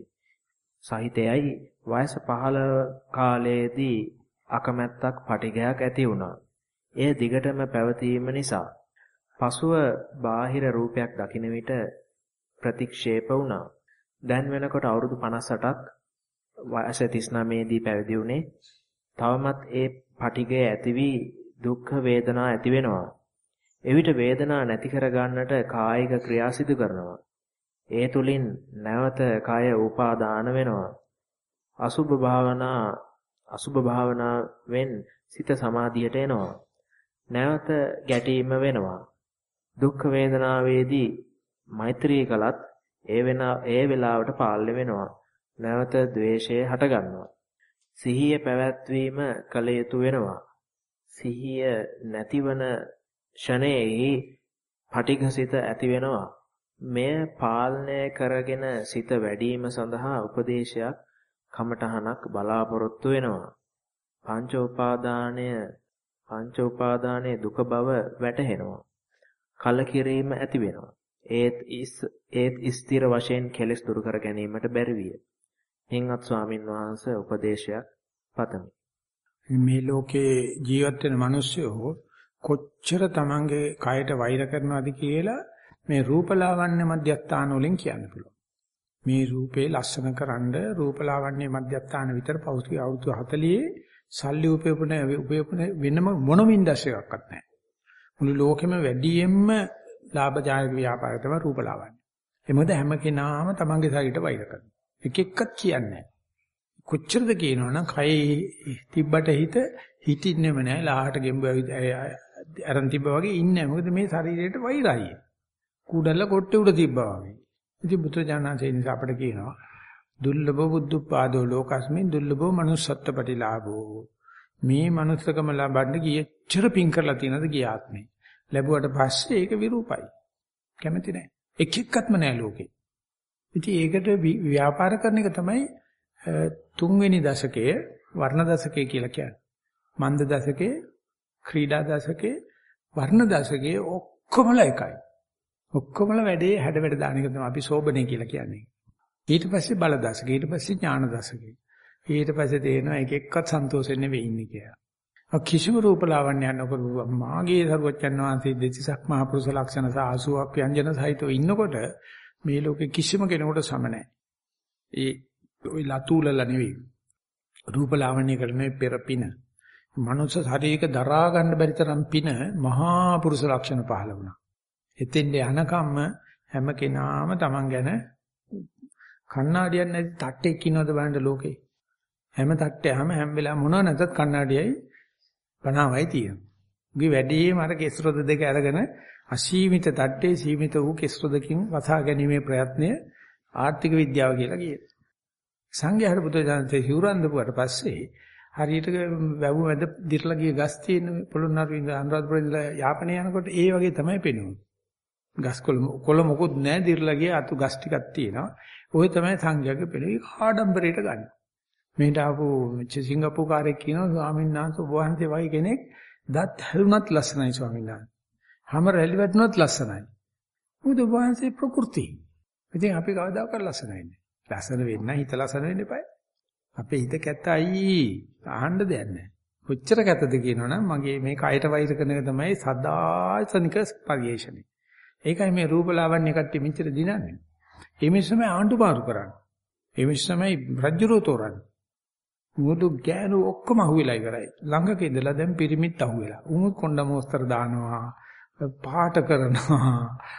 සහිතයයි වයස පහළ කාලයේදී අකමැත්තක් පටිඝයක් ඇති වුණා. එය දිගටම පැවතීම නිසා පසුව බාහිර රූපයක් දකින විට ප්‍රතික්ෂේප වුණා. දැන් වෙනකොට අවුරුදු පනස් අටක් වයස තිස් නවයේදී පැවිදි වුණේ. තවමත් ඒ පටිඝය ඇති වී දුක් වේදනා ඇති වෙනවා. එවිට වේදනා නැති කර ගන්නට කායික ක්‍රියා සිදු කරනවා. ඒ තුලින් නැවත කය උපාදාන වෙනවා. අසුභ භාවනා අසුභ භාවනාවෙන් සිත සමාධියට එනවා. නැවත ගැටීම වෙනවා. දුක් වේදනාවේදී මෛත්‍රී කළත් ඒ වෙන ඒ වෙලාවට පාළු වෙනවා. නැවත ද්වේෂය හට ගන්නවා. සිහිය පැවැත්වීම කල යුතු වෙනවා. සිහිය නැතිවන ෂණයේ පටිඝසිත ඇති වෙනවා. මෙය පාලනය කරගෙන සිත වැඩිම සඳහා උපදේශයක් කමඨහනක් බලාපොරොත්තු වෙනවා. පංච උපාදානය පංච උපාදානයේ දුක බව වැටහෙනවා. කලකිරීම ඇති වෙනවා. ඒත් ඒත් ස්ථිර වශයෙන් කෙලෙස් දුරු කර ගැනීමට බැරි විය. හින්වත් ස්වාමින් වහන්සේ උපදේශයක් පතමි. මේ ලෝකේ ජීවත් වෙන මිනිස්සු කොච්චර තමන්ගේ කයට වෛර කරනවද කියලා මේ රූපලාවන්‍ය මධ්‍යස්ථාන වලින් කියන්න පුළුවන්. මේ රූපේ ලස්සනකරනද රූපලාවන්‍ය මධ්‍යස්ථාන විතර පෞද්ගලික අවුරුදු හතළිහේ සල්ලි උපයපුන උපයපුන වෙනම මොනම ඉන්ඩස්ට්‍රි එකක්වත් නැහැ. මුළු ලෝකෙම වැඩියෙන්ම ලාභජනක ව්‍යාපාරය තමයි රූපලාවන්‍ය. ඒ මොකද හැම කෙනාම තමන්ගේ ශරීරයට වෛර කරනවා. එක එකක් කියන්නේ නැහැ. කොච්චරද කියනවනම් කයේ තිබ්බට හිත හිටින්නෙම නැහැ. ලාහට ගෙම්බ අරන් තිබ්බා වගේ ඉන්නේ නැහැ. මොකද මේ ශරීරයට වෛරයි. කුඩල්ල කොට්ටේ උඩ තිබ්බා වගේ. ඉතින් බුදුජානනාංශය නිසා අපිට කියනවා දුර්ලභ බුද්ධපාදෝ ලෝකස්මින් දුර්ලභෝ manussත්ත්ව ප්‍රතිලාභෝ. මේ manussකම ලබන්න කීච්චර පිං කරලා තියෙනවද ගිය ආත්මේ. ලැබුවට පස්සේ ඒක විරූපයි. කැමති නැහැ. එක එක්කත්ම නැහැ ලෝකේ. ඉතින් ඒකට ව්‍යාපාර කරන එක තමයි තුන්වෙනි දශකයේ වර්ණ දශකය කියලා කියන්නේ. මන්ද දශකයේ, ක්‍රීඩා දශකයේ, වර්ණ දශකයේ ඔක්කොමලා එකයි. ඔක්කොමලා වැඩේ හැඩ වැඩ දාන එක තමයි අපි සෝබනේ කියලා කියන්නේ. ඊට පස්සේ බල දශක, ඊට පස්සේ ඥාන දශක. ඊට පස්සේ තේරෙනවා එක එක්කත් සන්තෝෂෙන් නෙවෙයි ඉන්නේ කියලා. කිසිම රූපලාවන්‍යයක් නොකර මාගේ සරුවච්චන් වහන්සේ දෙතිසක් මහ පුරුෂ ලක්ෂණ සහ අසූවක් ව්‍යංජන සහිතව ඉන්නකොට මේ ලෝකේ කිසිම කෙනෙකුට සම නැහැ. ඒ ওই ලතුලලා නෙවෙයි. රූපලාවන්‍ය කරන්නේ පෙරපින. මනුෂ්‍ය ශරීරයක දරා ගන්න බැරි තරම් පින මහා පුරුෂ ලක්ෂණ පහළ වුණා. එතෙන්ද යනකම්ම හැම කෙනාම Taman ගැන කණ්ණාඩියක් නැති තට්ටෙක් ඉන්නවද බලන්න ලෝකේ. හැම තට්ටයම හැම වෙලාවෙම මොනව නැතත් කණ්ණාඩියයි බණාවයි තියෙනවා. උගේ වැඩිම අර කෙස්රොද දෙක අරගෙන අසීමිත තට්ටේ සීමිත වූ කෙස්රොදකින් වසා ගැනීමේ ප්‍රයත්නය ආර්ථික විද්‍යාව කියලා කියනවා. සංඝයාට බුදුදහමේ හිවුරන්දපුවට පස්සේ හරියට වැව් මැද දිර්ලා ගිය ගස් තියෙන පොළොන්නරුවේ ඉඳලා අනුරාධපුරේ ඉඳලා යාපනයේ යනකොට ඒ වගේ තමයි පේන්නේ. ගස් කොළ කොළ මොකුත් නැහැ දිර්ලා ගිය අතු ගස් ටිකක් තියෙනවා. ওই තමයි සංඝයාගේ පෙළේ ආඩම්බරයට ගන්න. මේට ආපු සිංගප්පූරු කාර්යයක් කියනවා ස්වාමීන් වහන්සේ ඔබ වහන්සේ වගේ කෙනෙක් දත් හැරුණත් ලස්සනයි ස්වාමීන් වහන්සේ. හැම රැලි වැටුණත් ලස්සනයි. මොකද ඔබ වහන්සේ ප්‍රകൃති. ඉතින් අපි කවදාකවත් ලස්සනයි නෑ. ලස්සන වෙන්න හිත ලස්සන වෙන්න එපා. අපේ හිත කැතයි අහන්න දෙයක් නෑ. කොච්චර කැතද කියනවනම් මගේ මේ කයට වෛර කරන එක තමයි සදාසනික පරිේශණය. ඒකයි මේ රූපලාවන්‍ය කට්ටිය මෙච්චර දිනන්නේ. ඒ මිනිස්සුම ආණ්ඩු මාරු කරන්නේ. ඒ මිනිස්සුමයි රජ්ජුරෝ තෝරන්නේ. මොකද ගෑනු ඔක්කොම අහුවෙලා ඉවරයි. ළඟක ඉඳලා දැන් පිරිමිත් අහුවෙලා. උමුත් කොණ්ඩ මොස්තර දානවා, පාට කරනවා,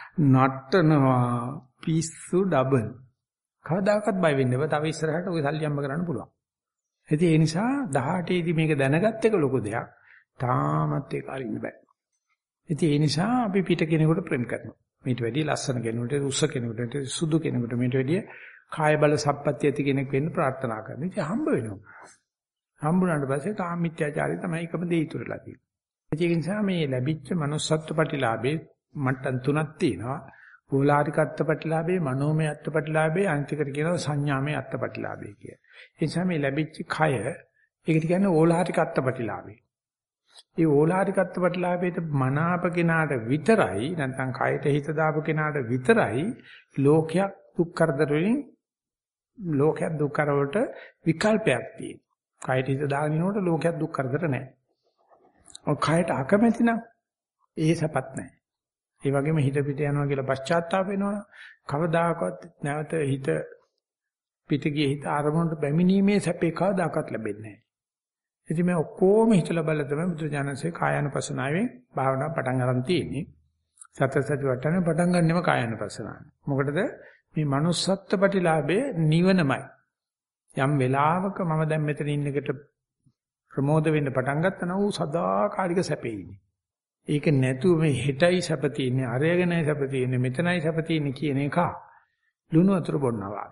නටනවා, පිස්සු ඩබල්. කවදාකවත් බය වෙන්න එපා. තව ඉස්සරහට ඔය සල්ලි අම්බ කරන්න පුළුවන්. ඉතින් ඒ නිසා දහඅටේ දී මේක දැනගත්ත එක ලොකු දෙයක්. තාමත් ඒක අරින්න බෑ. ඉතින් ඒ නිසා අපි පිට කෙනෙකුට ප්‍රේම කරනවා. මේට වැඩිය ලස්සන කෙනෙකුට, රුස්ස කෙනෙකුට, සුදු කෙනෙකුට මේට වැඩිය කාය බල සම්පත්‍ය ඇති කෙනෙක් වෙන්න ප්‍රාර්ථනා කරනවා. ඉතින් හම්බ වෙනවා. හම්බුනාට පස්සේ කාමීත්‍යාචාරය තමයි එකම දේ ඉතුරුලා තියෙන්නේ. ඒ නිසා මේ ලැබිච්ච manussත්ත්ව ප්‍රතිලාභේ මට්ටම් තුනක් තියෙනවා. ඕලාරික අත්පටිලාභේ, මනෝමය අත්පටිලාභේ, අන්තිකට කියනවා සංඥාමය අත්පටිලාභේ කිය. ඒ නිසා මේ ලැබිච්ච කය ඒකට කියන්නේ ඕලාරික අත්පටිලාභේ. ඒ ඕලාරික අත්පටිලාභේට මනාප කෙනාට විතරයි නැත්නම් කයට හිත දාපු කෙනාට විතරයි ලෝකයක් දුක් කරදර වලින් ලෝකයක් දුක් කරවලට විකල්පයක් තියෙනවා. කයට හිත දාගෙන ඉනකොට ලෝකයක් දුක් කරදර නැහැ. ඔය කයට අකමැති නම් ඒ සපත් නැහැ. ඒ වගේම හිත පිට යනවා කියලා පශ්චාත්තාප වෙනවනම් කවදාකවත් නැවත හිත පිට ගියේ හිත ආරමුණට බැමිණීමේ සැපේ කවදාකවත් ලැබෙන්නේ නැහැ. ඉතින් මේ ඔක්කොම හිතලා බලලා තමයි බුදුජානසයේ කායानुපසනාවෙන් භාවනා පටන් ගන්න තියෙන්නේ. සතර සති වටනේ පටන් ගන්නෙම කායानुපසනාව. මොකටද මේ manussත්ත්ව ප්‍රතිලාභයේ නිවනමයි. යම් වෙලාවක මම දැන් මෙතන ඉන්නකට ප්‍රමෝද වෙන්න පටන් ගත්තා නම් ඌ සදාකාලික සැපේ ඉන්නේ. ඒක නැතුව මේ හෙටයි සැප තියෙන්නේ, අරයගෙනයි සැප තියෙන්නේ, මෙතනයි සැප තියෙන්නේ කියන එක ලුණු වතුර බොන්නවා.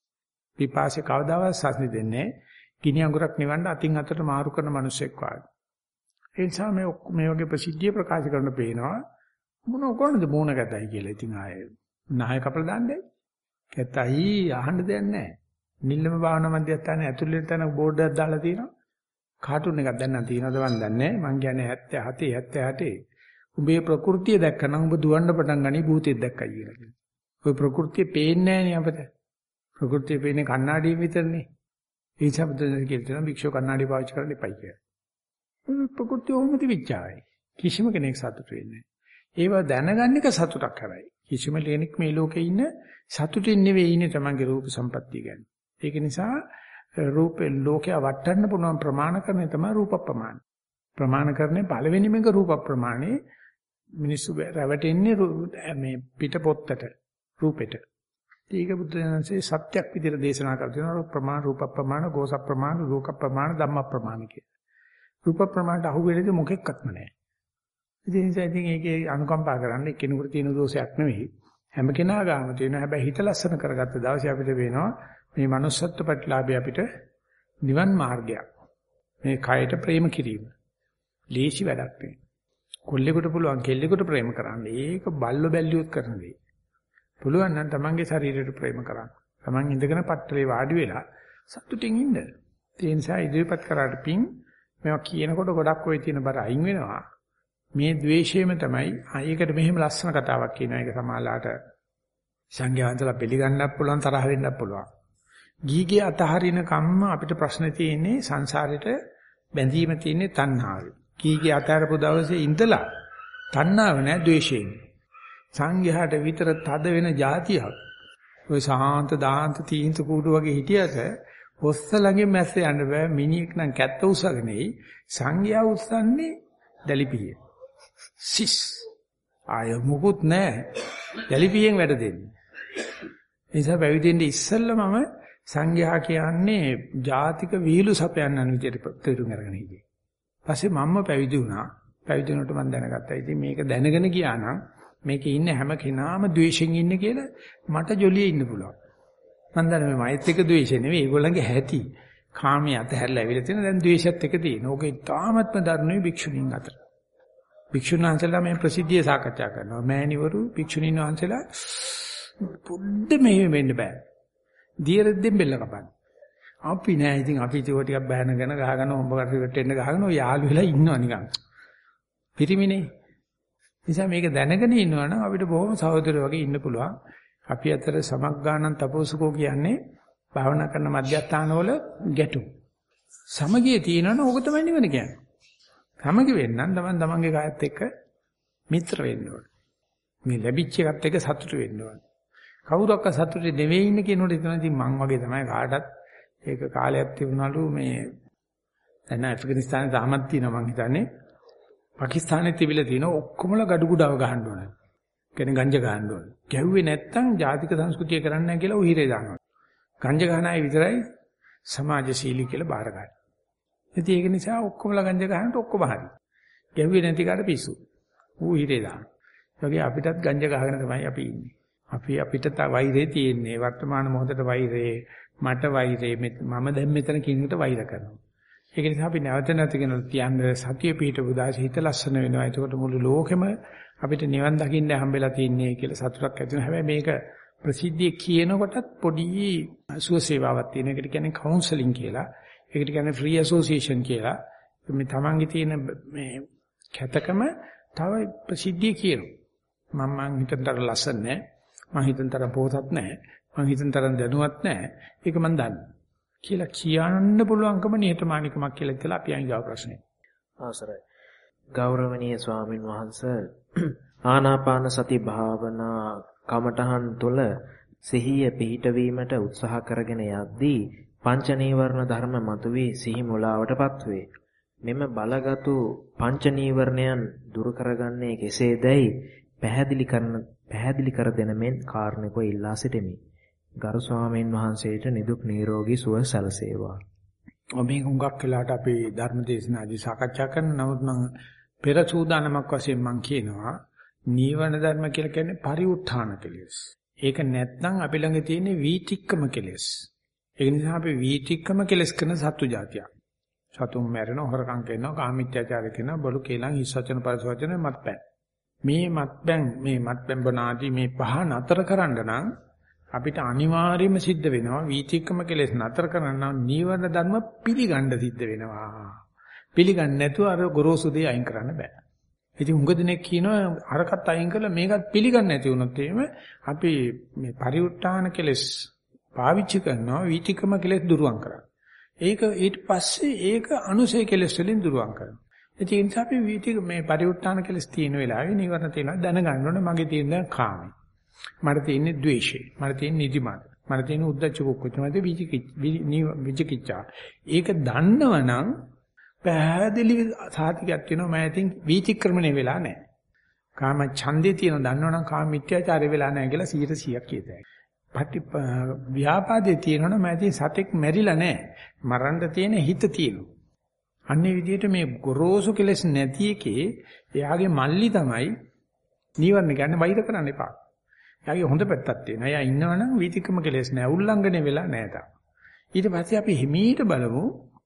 පිපාසය කවදාවත් සස්නි දෙන්නේ ගිනි අඟුරක් නිවන්න අතින් අතට මාරු කරන මිනිසෙක් වගේ. ඒ නිසා මේ මේ වගේ ප්‍රසිද්ධිය ප්‍රකාශ කරන පේනවා මොන කොහොමද මූණ ගැතයි කියලා. ඉතින් ආයේ නාය කපලා දාන්නේ. කැතයි අහන්න දෙයක් නැහැ. නිල්ලම භාවනා මධ්‍යස්ථානයේ ඇතුළේ තැන බෝඩ් එකක් දාලා තියෙනවා. කාටුන් එකක් දැන් නම් තියෙනවද මන් දන්නේ නැහැ. මං කියන්නේ හැත්තෑ හතේ හැත්තෑ අටේ. උඹේ ප්‍රകൃතිය දැක්කනම් උඹ දුවන්න පටන් ගනි භූතෙක් දැක්කයි කියලා කියනවා. ඔය ප්‍රകൃතිය පේන්නේ නැහැ නේ අපිට. ප්‍රകൃතිය පේන්නේ කණ්ණාඩියෙන් විතරනේ. ඒ શબ્දයෙන් කියනවා භික්ෂුව කණ්ණාඩිය පාවිච්චි කරන්න එපයි කියලා. ඔය ප්‍රകൃතිය ඕමති විචාරයි. කිසිම කෙනෙක් සතුටු වෙන්නේ නැහැ. ඒව දැනගන්න එක සතුටක් කරයි. කිසිම කෙනෙක් මේ ලෝකේ ඉන්න සතුටින් නෙවෙයි ඉන්නේ තමන්ගේ රූප සම්පත්තිය ගැන. ඒක නිසා රූපේ ලෝකයා වටන්න පුළුවන් ප්‍රමාණකරණය තමයි රූප ප්‍රමාණය. ප්‍රමාණකරණය පළවෙනිම එක රූප ප්‍රමාණය. මිනිස්සු රැවටෙන්නේ මේ පිට පොත්තට රූපෙට. ඒක බුද්ධ ධර්මයේ සත්‍යක් විදිහට දේශනා කර තියෙනවා. ප්‍රමාණ රූප ප්‍රමාණ, ගෝස ප්‍රමාණ, ලෝක ප්‍රමාණ, ධම්ම ප්‍රමාණ කිය. රූප ප්‍රමාණයට අහු වෙන්නේ මොකෙක්වත්ම නැහැ. ඉතින් ඉතින් ඒකේ අනුකම්පා කරන්න කෙනෙකුට තියෙන දෝෂයක් නෙවෙයි. හැම කෙනා ගාම තියෙනවා. හැබැයි හිත ලස්සන කරගත්ත දවසේ අපිට වෙනවා මේ manussත්ත්ව ප්‍රතිලාභය අපිට නිවන් මාර්ගයක්. මේ කයට ප්‍රේම කිරීම. ලේසි වැඩක් නෙවෙයි. කොල්ලෙකුට පුළුවන් කෙල්ලෙකුට ප්‍රේම කරන්න. ඒක බල්ල බැල්ලියොත් කරන දෙයක්. පුළුවන් නම් තමන්ගේ ශරීරයට ප්‍රේම කරන්න. තමන් ඉඳගෙන පට්ටලේ වාඩි වෙලා සතුටින් ඉන්න. ඒ නිසා ඉදිරිපත් කරාට පිං මේවා කියනකොට ගොඩක් ඔය තියෙන බර අයින් වෙනවා. මේ द्वේෂයම තමයි. ඒකට මෙහෙම ලස්සන කතාවක් කියනවා. ඒක සමාලාට සංඝයා වහන්සේලා පිළිගන්නත් පුළුවන් තරහ වෙන්නත් පුළුවන්. ගීගේ අතහරින කම්ම අපිට ප්‍රශ්න තියෙන්නේ සංසාරෙට බැඳීම තියෙන්නේ තණ්හාවේ. ගීගේ අතහරපු දවසේ ඉඳලා තණ්හාව නෑ ද්වේෂයෙන්. සංඝයාට විතර තද වෙන જાතියක්. ඔය සාන්ත දාන්ත තීන්ත කූඩු වගේ හිටියට ඔස්ස ළඟින් මැස්ස යන්න බෑ. මිනිහෙක් නම් කැත්ත උස්සගෙන එයි. සංඝයා උස්සන්නේ දැලිපිය. සිස් ආය මොකුත් නෑ. දැලිපියෙන් වැඩ දෙන්නේ. ඒ නිසා පැවිදෙන්න ඉස්සෙල්ලා මම සංඝයා කියන්නේ ජාතික වීලු සපයන්නන් විදියට තේරුම් අරගෙන හිටියේ. පස්සේ මම්ම පැවිදි වුණා. පැවිදි වුණාට මම දැනගත්තා. ඉතින් මේක දැනගෙන ගියා නම් මේකේ ඉන්න හැම කෙනාම ද්වේෂෙන් ඉන්නේ කියලා මට ජොලියේ ඉන්න පුළුවන්. මම දන්නේ මේ මෛත්‍රික ද්වේෂය නෙවෙයි ඒගොල්ලන්ගේ හැටි. කාමයේ අතහැරලා ඇවිල්ලා තියෙන දැන් ද්වේෂයත් එක තියෙන. ඕකේ තාමත්ම දරුණුයි භික්ෂුණීන් අතර. භික්ෂුන් වහන්සේලා මේ ප්‍රසිද්ධිය සාකච්ඡා කරනවා. මෑණිවරු භික්ෂුණීන් වහන්සේලා පොඩ්ඩ මෙහෙම වෙන්න බෑ. දියරෙද්දෙන් බෙල්ල කපන්න. අපි නෑ ඉතින් අපි ඒක ටිකක් බෑනගෙන ගහගෙන හොම්බ කරට එන්න ගහගෙන ඔය යාළු වෙලා ඉන්නවා නිකන්. පිරිමිනේ. නිසා මේක දැනගෙන ඉන්නවනම් අපිට බොහොම සහෝදරයෝ වගේ ඉන්න පුළුවන්. අපි අතර සමග්ගානන් තපෝසුකෝ කියන්නේ භාවනා කරන මධ්‍යස්ථානවල ගැටුම්. සමගිය තියෙනවනම් ඕක තමයි නිවන කියන්නේ. සමගි වෙන්නම් තමන් තමන්ගේ කායත් එක්ක මිත්‍ර වෙන්න ඕන. මේ ලැබිච්ච එකත් එක්ක සතුටු වෙන්න ඕන. කවුරක්ක සතුටු නෙවෙයි ඉන්නේ කියනකොට ඉතින් ඉතින් මං වගේ තමයි කාටත් ඒක කාලයක් තිබුණලු මේ දැන් ඇෆ්ගනිස්තානේ තාමත් තියෙනවා මං හිතන්නේ. පාකිස්තානේ තිබිලා තියෙන ඔක්කොමලා gadu gudaව ගහන්න ඕන. කියන්නේ ගංජා ගහන්න ඕන. ගැහුවේ නැත්තම් ජාතික සංස්කෘතිය කරන්නේ නැහැ කියලා උහිරේ දානවා. ගංජා ගහන අය විතරයි සමාජශීලී කියලා බාර ගන්න. ඉතින් ඒක නිසා ඔක්කොමලා ගංජා ගහනට ඔක්කොම හරි. ගැහුවේ නැති කාට පිස්සු. ඌ හිරේ දානවා. ඒ වගේ අපිටත් ගංජා ගහගෙන තමයි අපි ඉන්නේ. අපි අපිට වෛරේ තියෙන්නේ වර්තමාන මොහොතේ වෛරේ මට වෛරේ මම දැන් මෙතන කිනුට වෛර කරනවා. ඒක නිසා අපි නැවත නැවත කියන තියන්නේ සතිය පිහිටපු දාසේ හිත ලස්සන වෙනවා. ඒකට මුළු ලෝකෙම අපිට නිවන් දකින්න හම්බෙලා තින්නේ කියලා සතුටක් ඇති වෙනවා. හැබැයි මේක ප්‍රසිද්ධිය කියනකොටත් පොඩි සුවසේවාවක් තියෙන. ඒකට කියන්නේ කවුන්සලින් කියලා. ඒකට කියන්නේ ෆ්‍රී ඇසෝසියේෂන් කියලා. මේ තමන්ගේ තියෙන මේ කැතකම තව ප්‍රසිද්ධිය කියනවා. මම මං හිතන්තර ලස්සන නැහැ. මං හිතන්තර පොතක් නැහැ. මං හිතන්තර දැනුවත් නැහැ. ඒක මං දන්නවා. කියලා කියන්න පුළුවන්කම නිහතමානීකමක් කියලා ඉතලා අපි අයින් ගාව ප්‍රශ්නේ. අවසරයි. ගෞරවනීය ස්වාමින් වහන්සේ ආනාපාන සති භාවනා කමඨහන් තුළ සිහිය පිහිටවීමට උත්සාහ කරගෙන යද්දී පංච නීවරණ ධර්ම මතුවී සිහි මුලාවටපත් වේ. මෙම බලගතු පංච නීවරණයන් දුරු කරගන්නේ කෙසේදයි පැහැදිලි කරන පැහැදිලි කර දෙන මෙන් කාරණේක ඉල්ලා සිටිමි. ගරු ස්වාමීන් වහන්සේට නිදුක් නිරෝගී සුව සැලසේවා. ඔබේ හුඟක් වෙලාට අපි ධර්ම දේශනාදී සාකච්ඡා කරන නමුත් මම පෙර සූදානමක් වශයෙන් මම කියනවා නීවරණ ධර්ම කියලා කියන්නේ පරිඋත්ථාන කෙලෙස්. ඒක නැත්නම් අපි ළඟ තියෙන වීතික්කම කෙලෙස්. ඒ නිසා අපි වීතික්කම කෙලෙස් කරන සත්තු జాතියක්. සතුන් මැරෙන හොරකම් කරනවා කාමීත්‍යාචාර කරනවා බොරු කේලම් හිස් වචන පරිස වචන මත්පැන්. මේ මත්පැන් මේ මත්පැන් බනාදී මේ පහ නතර කරන්න නම් අපිට අනිවාර්යයෙන්ම සිද්ධ වෙනවා වීතික්කම කෙලෙස් නතර කරන්න නම් නීවරණ ධර්ම පිළිගන්න සිද්ධ වෙනවා. පිළිගන්නේ නැතුව අර ගොරෝසු දේ අයින් කරන්න බෑ. ඉතින් උඟ දිනෙක කියනවා අරකට අයින් කරලා මේකත් පිළිගන්නේ නැති වුණොත් එහෙම අපි මේ පරිඋත්ථාන කෙලෙස් පාවිච්චි කරනවා වීතික්කම කෙලෙස් දුරුවන් කරන්න. ඒක ඊට පස්සේ ඒක අනුසය කෙලෙස් වලින් දුරුවන් කරනවා. ඒ නිසා අපි වීතික මේ පරිඋත්ථාන කෙලෙස් තියෙන වෙලාවේ නීවරණ තියෙනවා දැනගන්න ඕනේ මගේ තියෙන කාමයි. මට තියෙන්නේ ද්වේෂය. මට තියෙන්නේ නිදිමත. මට තියෙන්නේ උද්ධච්ච කුක්කුච්ච. මට විචිකිච්ඡා. ඒක දන්නවනම් පැහැදිලි සාතිකයක් වෙනවා මම ඉතින් වීතික්‍රමණය වෙලා නැහැ. කාම ඡන්දේ තියෙන දන්නවනම් කාම මිත්‍යාචාරය වෙලා නැහැ කියලා සීයට සීයක් කියතයි. පටි ව්‍යාපාදේ තියෙනවනම් මම ඉතින් සතෙක් මැරිලා නැහැ. මරන්න තියෙන හිත තියෙනවා. අන්නේ විදිහට මේ ගොරෝසු කෙලස් නැති එකේ එයාගේ මල්ලි තමයි නීවරණ කියන්නේ වෛර කරන්න එපා. එයාගේ හොඳ පැත්තක් තියෙනවා. එයා ඉන්නවනම් වීතික්‍රම කෙලස් නැහැ. උල්ලංඝනය වෙලා නැහැ තාම. ඊට පස්සේ අපි හිමීට බලමු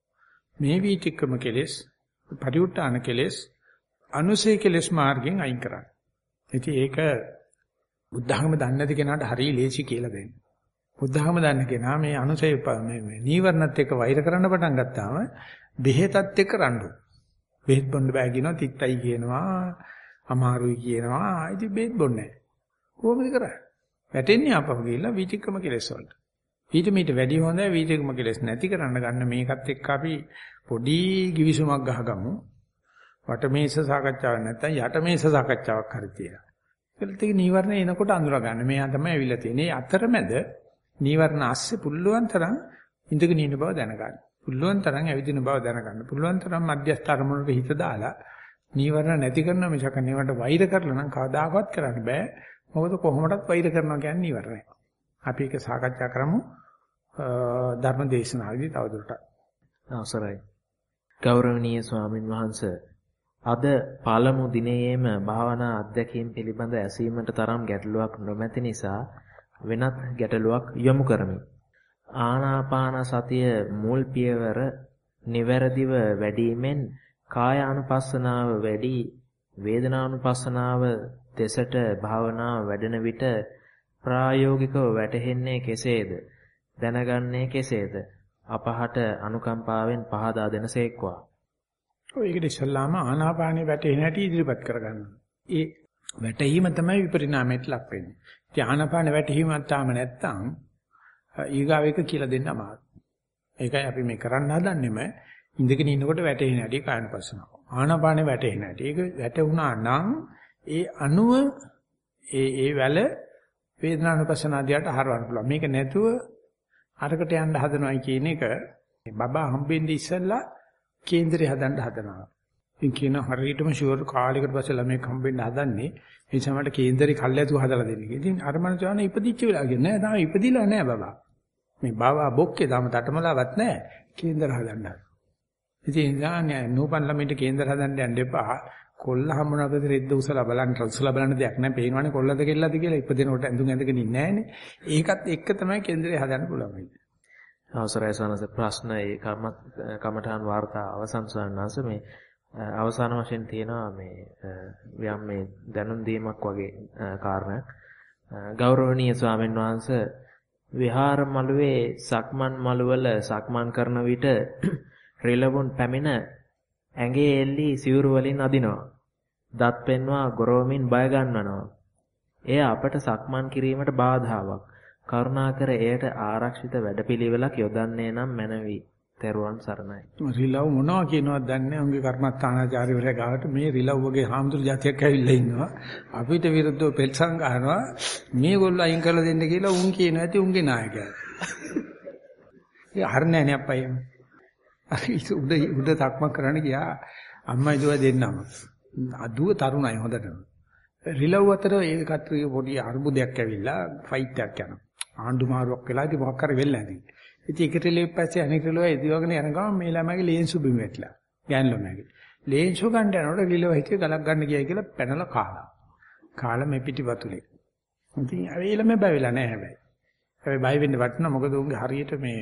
මේ වීතික්‍රම කෙලෙස් පරිඋත්ථාන කෙලෙස් අනුසය කෙලෙස් මාර්ගෙන් අයින් කරන්න. ඉතින් ඒක බුද්ධ학ම දන්නේ නැති කෙනාට හරිය ලේසි කියලා දෙන්න. බුද්ධ학ම දන්න කෙනා මේ අනුසය මේ නීවරණත් එක්ක වෛර කරන්න පටන් ගත්තාම බෙහෙතත් එක්ක රණ්ඩු. බෙහෙත් බොන්න බෑ කියනවා, තිත්තයි කියනවා, අමාරුයි කියනවා. ඉතින් බෙහෙත් බොන්නේ නැහැ. කොහොමද කරන්නේ? වැටෙන්නේ ආපහු ගිහිල්ලා වීතික්‍රම කෙලෙස් වලට. ඊට මීට වැඩි හොඳයි වීතික්‍රම කෙලෙස් නැති කරන්න ගන්න මේකත් එක්ක අපි පොඩි givisුමක් ගහගමු. වටමේස සාකච්ඡාවක් නැත්නම් යටමේස සාකච්ඡාවක් හරි තියලා. ඒකත් එක්ක නීවරණ එනකොට අඳුර ගන්න. මෙයා තමයි ඇවිල්ලා තියෙන්නේ. අතරමැද නීවරණ ASCII පුළුවන් තරම් ඉඳගෙන ඉන්න බව දැනගන්න. පුළුවන් තරම් ඇවිදින බව දැනගන්න. පුළුවන් තරම් මධ්‍යස්ථ අරමුණට හිත දාලා නීවරණ නැති කරන මිසක නේවට වෛර කරලා නම් කවදාකවත් කරන්න බෑ. මොකද කොහොමදත් වෛර කරනවා කියන්නේ නීවරණයි. අපි ඒක සාකච්ඡා කරමු ධර්ම දේශනාවේදී තවදුරටත්. අවසරයි. ගෞරවනීය ස්වාමින් වහන්සේ අද පළමු දිනයේම භාවනා අධ්‍යක්ීම් පිළිබඳ ඇසීමට තරම් ගැටලුවක් නොමැති නිසා වෙනත් ගැටලුවක් යොමු කරමි. ආනාපාන සතිය මුල් පියවර නිවැරදිව වැඩිමෙන් කායානුපස්සනාව වැඩි වේදනානුපස්සනාව දෙසට භාවනාව වැඩෙන විට ප්‍රායෝගිකව වැටහෙන්නේ කෙසේද? දැනගන්නේ කෙසේද? අපහට අනුකම්පාවෙන් පහදා දෙනසේක්වා. ඔය ඒකට ඉස්සල්ලාම ආනාපානේ වැටෙන හැටි ඉදිරිපත් කරගන්න. ඒ වැටීම තමයි විපරිණාමයට ලක් වෙන්නේ. ඉතින් ආනාපානේ වැටීමක් තාම නැත්තම් ඊගාව එක කියලා දෙන්න අමාරුයි. ඒකයි අපි මේ කරන්න හදන්නේම ඉඳගෙන ඉන්නකොට වැටෙන හැටි කායනුපස්සනාව. ආනාපානේ වැටෙන හැටි. ඒක වැටුණා නම් ඒ අණුව ඒ ඒ වැල වේදනානුපස්සනාදියට හරවන්න පුළුවන්. මේක නැතුව අරකට යන්න හදනවයි කියන එක බබා හම්බෙන්නේ ඉස්සෙල්ලා කේන්දරේ හදන්න හදනවා. ඉතින් කියන හරියටම ෂුවර් කාලයකට පස්සේ ළමෙක් හම්බෙන්න හදන්නේ ඒ සමහරට කේන්දරේ කල්ැතු හදලා දෙන්නේ. ඉතින් අර මනුස්සයාන ඉපදිච්ච වෙලා කියන්නේ නෑ තාම ඉපදිලා නෑ බබා. මේ බබා බොක්කේ තාම තටමලාවත් නෑ කේන්දර හදන්න. ඉතින් ඥානය නූපන් ළමයින්ට කේන්දර හදන්න යන්න එපා. කොල්ල හම්බුනකද රෙද්ද උසලා බලන්න උසලා බලන්න දෙයක් නෑ. පේනවනේ කොල්ලද කෙල්ලද කියලා ඉපදෙනකොට ඇඳුම් ඇඳගෙන ඉන්නේ නෑනේ. ඒකත් එක්ක තමයි කේන්දරේ හදන්න පුළුවන්. අවසරයි සනස ප්‍රශ්න ඒ කමඨාන් වාර්තා අවසන් සන්නස මේ අවසාන වශයෙන් තියෙනවා මේ යම් මේ දැනුම් දීමක් වගේ කාරණයක්. ගෞරවනීය ස්වාමීන් වහන්සේ විහාර මළුවේ සක්මන් මළුවල සක්මන් කරන විට රිලවුන් පැමිණ ඇඟේ එල්ලි සිවුරු වලින් අදිනවා. දත් පෙන්වා ගොරවමින් බය ගන්නනවා. එය අපට සක්මන් කිරීමට බාධාවක්. කරුණාකර එයට ආරක්ෂිත වැඩපිළිවෙලක් යොදන්නේ නම් මැනවි. තෙරුවන් සරණයි. රිලව් මොනවා කියනවද දන්නේ. උන්ගේ කර්මස්ථානාචාර්යවරයා ගාවට මේ රිලව් වගේ හාමුදුරු જાතියක් ඇවිල්ලා ඉන්නවා. අපිට විරුද්ධව පෙල්සම් ගන්නවා. මේගොල්ලෝ අයින් කරලා දෙන්න කියලා උන් කියනවා ඇති උන්ගේ නායකයා. ඒ හරිනේ නේ අප්පයි. අර උඩ උඩ තක්මක් කරන්න ගියා. අම්මයි දුව දෙන්නම. අදුව තරුණයි හොඳටම. රිලව් අතර ඒ කට්ටිය පොඩි අරුබුදයක් ඇවිල්ලා ෆයිට් එකක් යනවා. ආණ්ඩු මාරුවක් වෙලා ඉතින් මොකක් හරි වෙන්නේ නැති. ඉතින් එක රිලෙව් පස්සේ අනෙක් රිලෙව් එදිවගෙන යන ගමන් මේ ළමයිගේ ලේන්සු බිම වැටලා. ගෑන් ළමයිගේ. ලේන්සු ගන්න යනකොට රිලෙව් හිතේ ගලක් ගන්න ගියයි කියලා පැනලා කාලා. කාලා මේ පිටි වතුලේ. ඉතින් ඒ ළමයි බය වෙලා නැහැ හැබැයි. හැබැයි බය වෙන්න වටිනා මොකද උන්ගේ හරියට මේ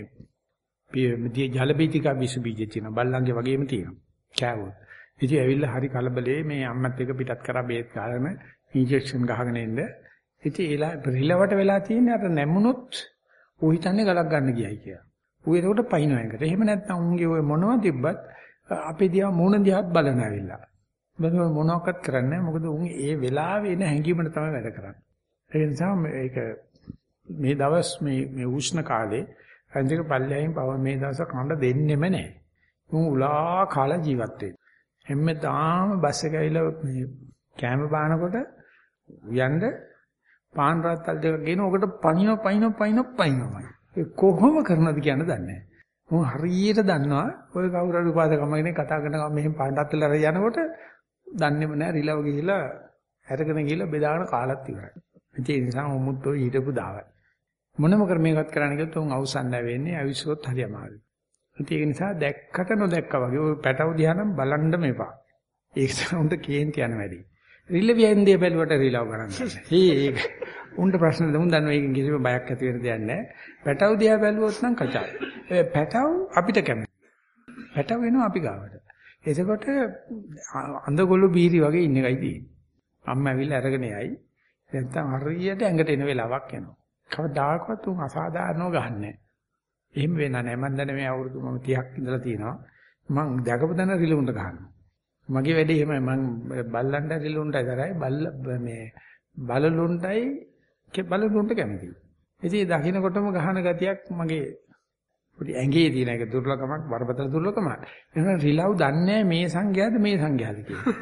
මේ ජල බීතිකා විස බීජ තියෙනවා. බල්ලන්ගේ වගේම තියෙනවා. කෑවොත්. ඉතින් ඇවිල්ලා හරි කලබලේ මේ අම්මත් එක පිටත් කරා බේත් ගාගෙන ඉන්ජෙක්ෂන් ගහගෙන ඉන්න. ඉතින් ඒලා රිලවට වෙලා තියෙන්නේ අර නැමුණොත් ඌ හිතන්නේ ගලක් ගන්න ගියයි කියලා. ඌ ඒකට පයින්නවා එකට. එහෙම නැත්නම් උන්ගේ ඔය මොනවා තිබ්බත් අපේ දිහා මූණ දිහාත් බලන ඇවිල්ලා. බල මොනවක්වත් කරන්නේ නැහැ. මොකද උන් ඒ වෙලාවේ එන හැංගීමකට තමයි වැඩ කරන්නේ. ඒ නිසා මේක මේ දවස් මේ මේ උෂ්ණ කාලේ අන්තික පල්ලෙයින් පව මේ දවස් කන්න දෙන්නෙම නැහැ. උන් උලා කාලා ජීවත් වෙන්නේ. හැමදාම බස් එක ඇවිල්ලා මේ කැම බානකොට යන්න පාන් රාත්තල් දෙක ගෙන ඔකට පණින පයින් පයින් පයින්මයි. ඒ කොහොම කරනවද කියන්න දන්නේ නැහැ. මොන් හරියට දන්නවා ඔය කවුරු හරි උපාසකමගෙන කතා කරනවා මෙහෙම පාන් රාත්තල් අර යනකොට දන්නේම නැහැ රිලව ගිහිලා අරගෙන ගිහිලා බෙදාගෙන කාලත් ඉවරයි. ඒ නිසා උමුත් ඔය ඊටපු දාවයි. මොනම ක්‍රමයකට කරන්න ගියොත් උන් අවසන් නැහැ වෙන්නේ අවිශ්වොත් හරි අමාරුයි. ඒක නිසා දැක්කට නොදැක්කා වගේ ඔය පැටව දිහා නම් බලන්න මේපා. ඒක තමයි උන්ට කේන්ති යන වැඩි. රිලෙවියෙන්දී බැලුවට රිලව ගන්න. ඒක උන්ට ප්‍රශ්න දෙමුන් දන්නවා ඒකෙන් කිසිම බයක් ඇති වෙන දෙයක් නැහැ. පැටව දිහා බැලුවොත් නම් කචා. ඒ පැටව අපිට කැමති. පැටව වෙනවා අපි ගාවට. එතකොට අඳගොළු බීරි වගේ ඉන්න එකයි තියෙන්නේ. අම්මා ඇවිල්ලා අරගෙන යයි. නැත්තම් හරියට ඇඟට එන වෙලාවක් එනවා. කවදාකවත් උන් අසාධාරණව ගහන්නේ. එහෙම වෙනා නැහැ. මම දැන් මේ අවුරුදු මම තිහක් ඉඳලා තියෙනවා. මං දැකපු දන රිලුන්ට ගහනවා. මගේ වැඩේ එහෙමයි. මං බල්ලන්ට රිලුන්ටයි කරයි බල්ල මේ බලලුන්ටයි බලනකොට කැමතියි. ඉතින් දකින්නකොටම ගහන ගතියක් මගේ පොඩි ඇඟේ තියෙන එක දුර්ලභමක් බරපතල දුර්ලභමක්. එහෙනම් රිලව් දන්නේ මේ සංඛ්‍යාවද මේ සංඛ්‍යාවද කියලා.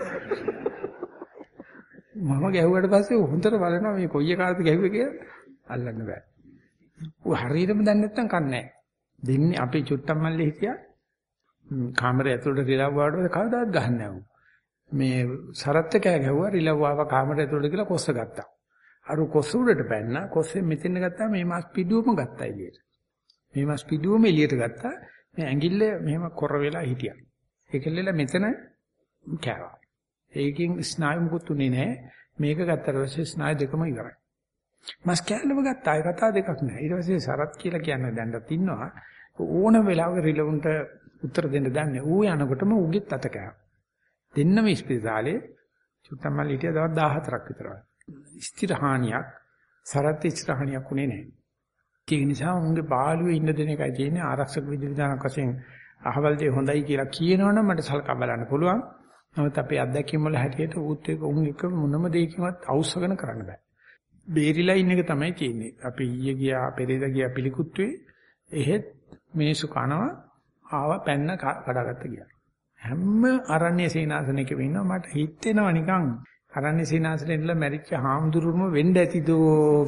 මම ගැහුවට පස්සේ හොඳට බලනවා මේ කොයි එකාටද ගැහුවේ කියලා අල්ලන්න බෑ. ඌ හරියටම දන්නේ නැත්නම් කන්නේ නැහැ. දෙන්නේ අපේ චුට්ටම් මල්ලේ හිටියා. කාමරේ ඇතුළට රිලව් ආවට කවදාවත් ගහන්නේ නැහැ. මේ සරත් කෑ ගැහුවා රිලව් ආව කාමරේ ඇතුළට ගිහලා කොස්ස ගත්තා. අර කොස්ස උඩට පැන්න කොස්සේ මෙතෙන් ගත්තා මේ මාස් පිඩුවම ගත්තා එළියට. මේ මාස් පිඩුවම එළියට ගත්තා. මේ ඇඟිල්ල මෙහෙම කොර වෙලා හිටියා. ඒකෙල්ලෙල මෙතන කෑවා. ඒකෙන් ස්නායු මුකුත් උනේ නැහැ. මේක ගත්තට පස්සේ ස්නායු දෙකම ඉවරයි. මාස් කෑල්ලම ගත්තා. ඒ කතා දෙකක් නෑ. ඊට පස්සේ සරත් කියලා කියන්නේ දැන්වත් ඉන්නවා. ඕන වෙලාවක රිලවුන්ට උත්තර දෙන්න දන්නේ. ඌ යනකොටම ඌගෙත් අත කෑවා. දෙන්නම ඉස්පිරිතාලේ චුට්ටමල් හිටියා දවස් දාහතරක් විතර. ස්ථිර හානියක් සරත් ස්ථිර හානියක් උනේ නැහැ. ඒ නිසා උන්ගේ බාලුවේ ඉන්න දෙන එකයි තියෙන්නේ ආරක්ෂක විධිවිධානක් වශයෙන් අහවල දේ හොඳයි කියලා කියනවනම් මට සලකා බලන්න පුළුවන්. නමුත් අපේ අත්දැකීම් වල හැටියට ඌත් එක උන් එක මොනම දෙයකින්වත් අවශ්‍යකන කරන්න බෑ. බේරිලා ඉන්න එක තමයි තියෙන්නේ. අපි ඊයේ ගියා පෙරේද ගියා පිළිකුත්තුවේ එහෙත් මිනිස්සු කනවා ආව පැන්න කඩාගත්ත ගියා. හැම අරණ්‍ය සීනාසනයකම ඉන්නවා මට හිතෙනවා නිකන් අරණ්‍ය සීනාසනේ ඉඳලා මැරිච්ච හාමුදුරුවම වෙන්න ඇතිදෝ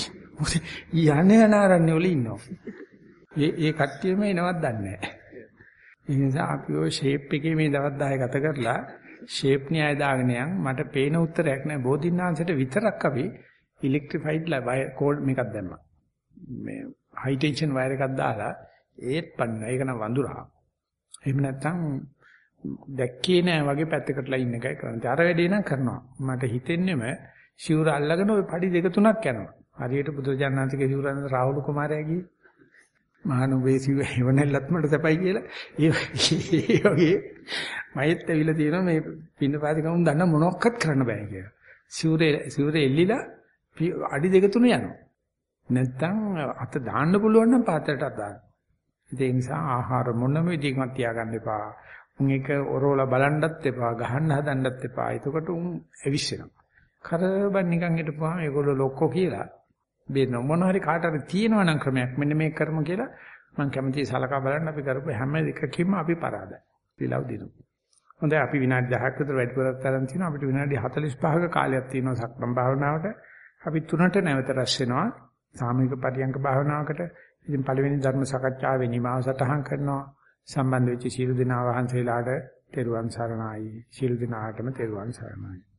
යන්නේ අරණ්‍ය වල ඉන්නවා. ඒ ඒ කට්ටියම එනවත් දන්නේ නැහැ. ඒ නිසා අපි ඔය ෂේප් එකේ මේ දවස් දහය ගත කරලා ෂේප් න්‍යාය දාගෙන යන් මට පේන උත්තරයක් නැහැ. බෝධින්නාංශයට විතරක් අපි ඉලෙක්ට්‍රිෆයිඩ් වයර් කෝඩ් මේකක් දැම්මා. මේ හයි ටෙන්ෂන් වයර් එකක් දාලා ඒත් පන්න. ඒක නම් වඳුරා. එහෙම නැත්නම් දැක්කේ නෑ වගේ පැත්තකටලා ඉන්න එකයි කරන්නේ. අර වැඩේ නම් කරනවා. මට හිතෙන්නේම ශිවුර අල්ලගෙන ওই පඩි දෙක තුනක් යනවා. හරියට බුදුරජාණන්සේගේ ශිවුරන රාහුල කුමාරයා ගියේ. මහානුභේ සිව එවනල්ලත් මට සැපයි කියලා. ඒ වගේ මයිත් ඇවිල්ලා තියෙනවා මේ පින්නපාතිකම දන්න මොනක්වත් කරන්න බෑ කියලා. ශිවුරේ ශිවුරේ එල්ලිලා අඩි දෙක තුන යනවා. නැත්තම් අත දාන්න පුළුවන් නම් පාත්‍රයටත් දාන්න. ඒ නිසා ආහාර මොනම විදිහකින්වත් තියාගන්න එපා. උන් එක ඔරෝලා බලන්නත් එපා, ගහන්න හදන්නත් එපා. එතකොට උන් ඇවිස්සෙනවා. කරබන් නිකන් හිටපුවාම ඒගොල්ලෝ ලොක්කෝ කියලා බේන මොන හරි කාට හරි තියෙනවා නම් ක්‍රමයක් මෙන්න මේක කරමු කියලා මම කැමතියි සලකා බලන්න. අපි කරපු හැම එකකින්ම අපි පරාදයි. පිළව දිනු. හොඳයි අපි විනාඩි දහයක් විතර වැඩිපුරක් තරම් තියෙනවා. අපිට විනාඩි හතළිස් පහක කාලයක් තියෙනවා සක්මන් භාවනාවට. අපි තුනට නැවත රැස් වෙනවා සාමූහික පරියන්ක භාවනාවකට. ඉතින් පළවෙනි ධර්ම සාකච්ඡාවේ නිමාව සටහන් කරනවා. සම්බන්ධ වෙච්ච සියලු දෙනා වහන්සේලාට තෙරුවන් සරණයි. සියලු දෙනාටම තෙරුවන් සරණයි.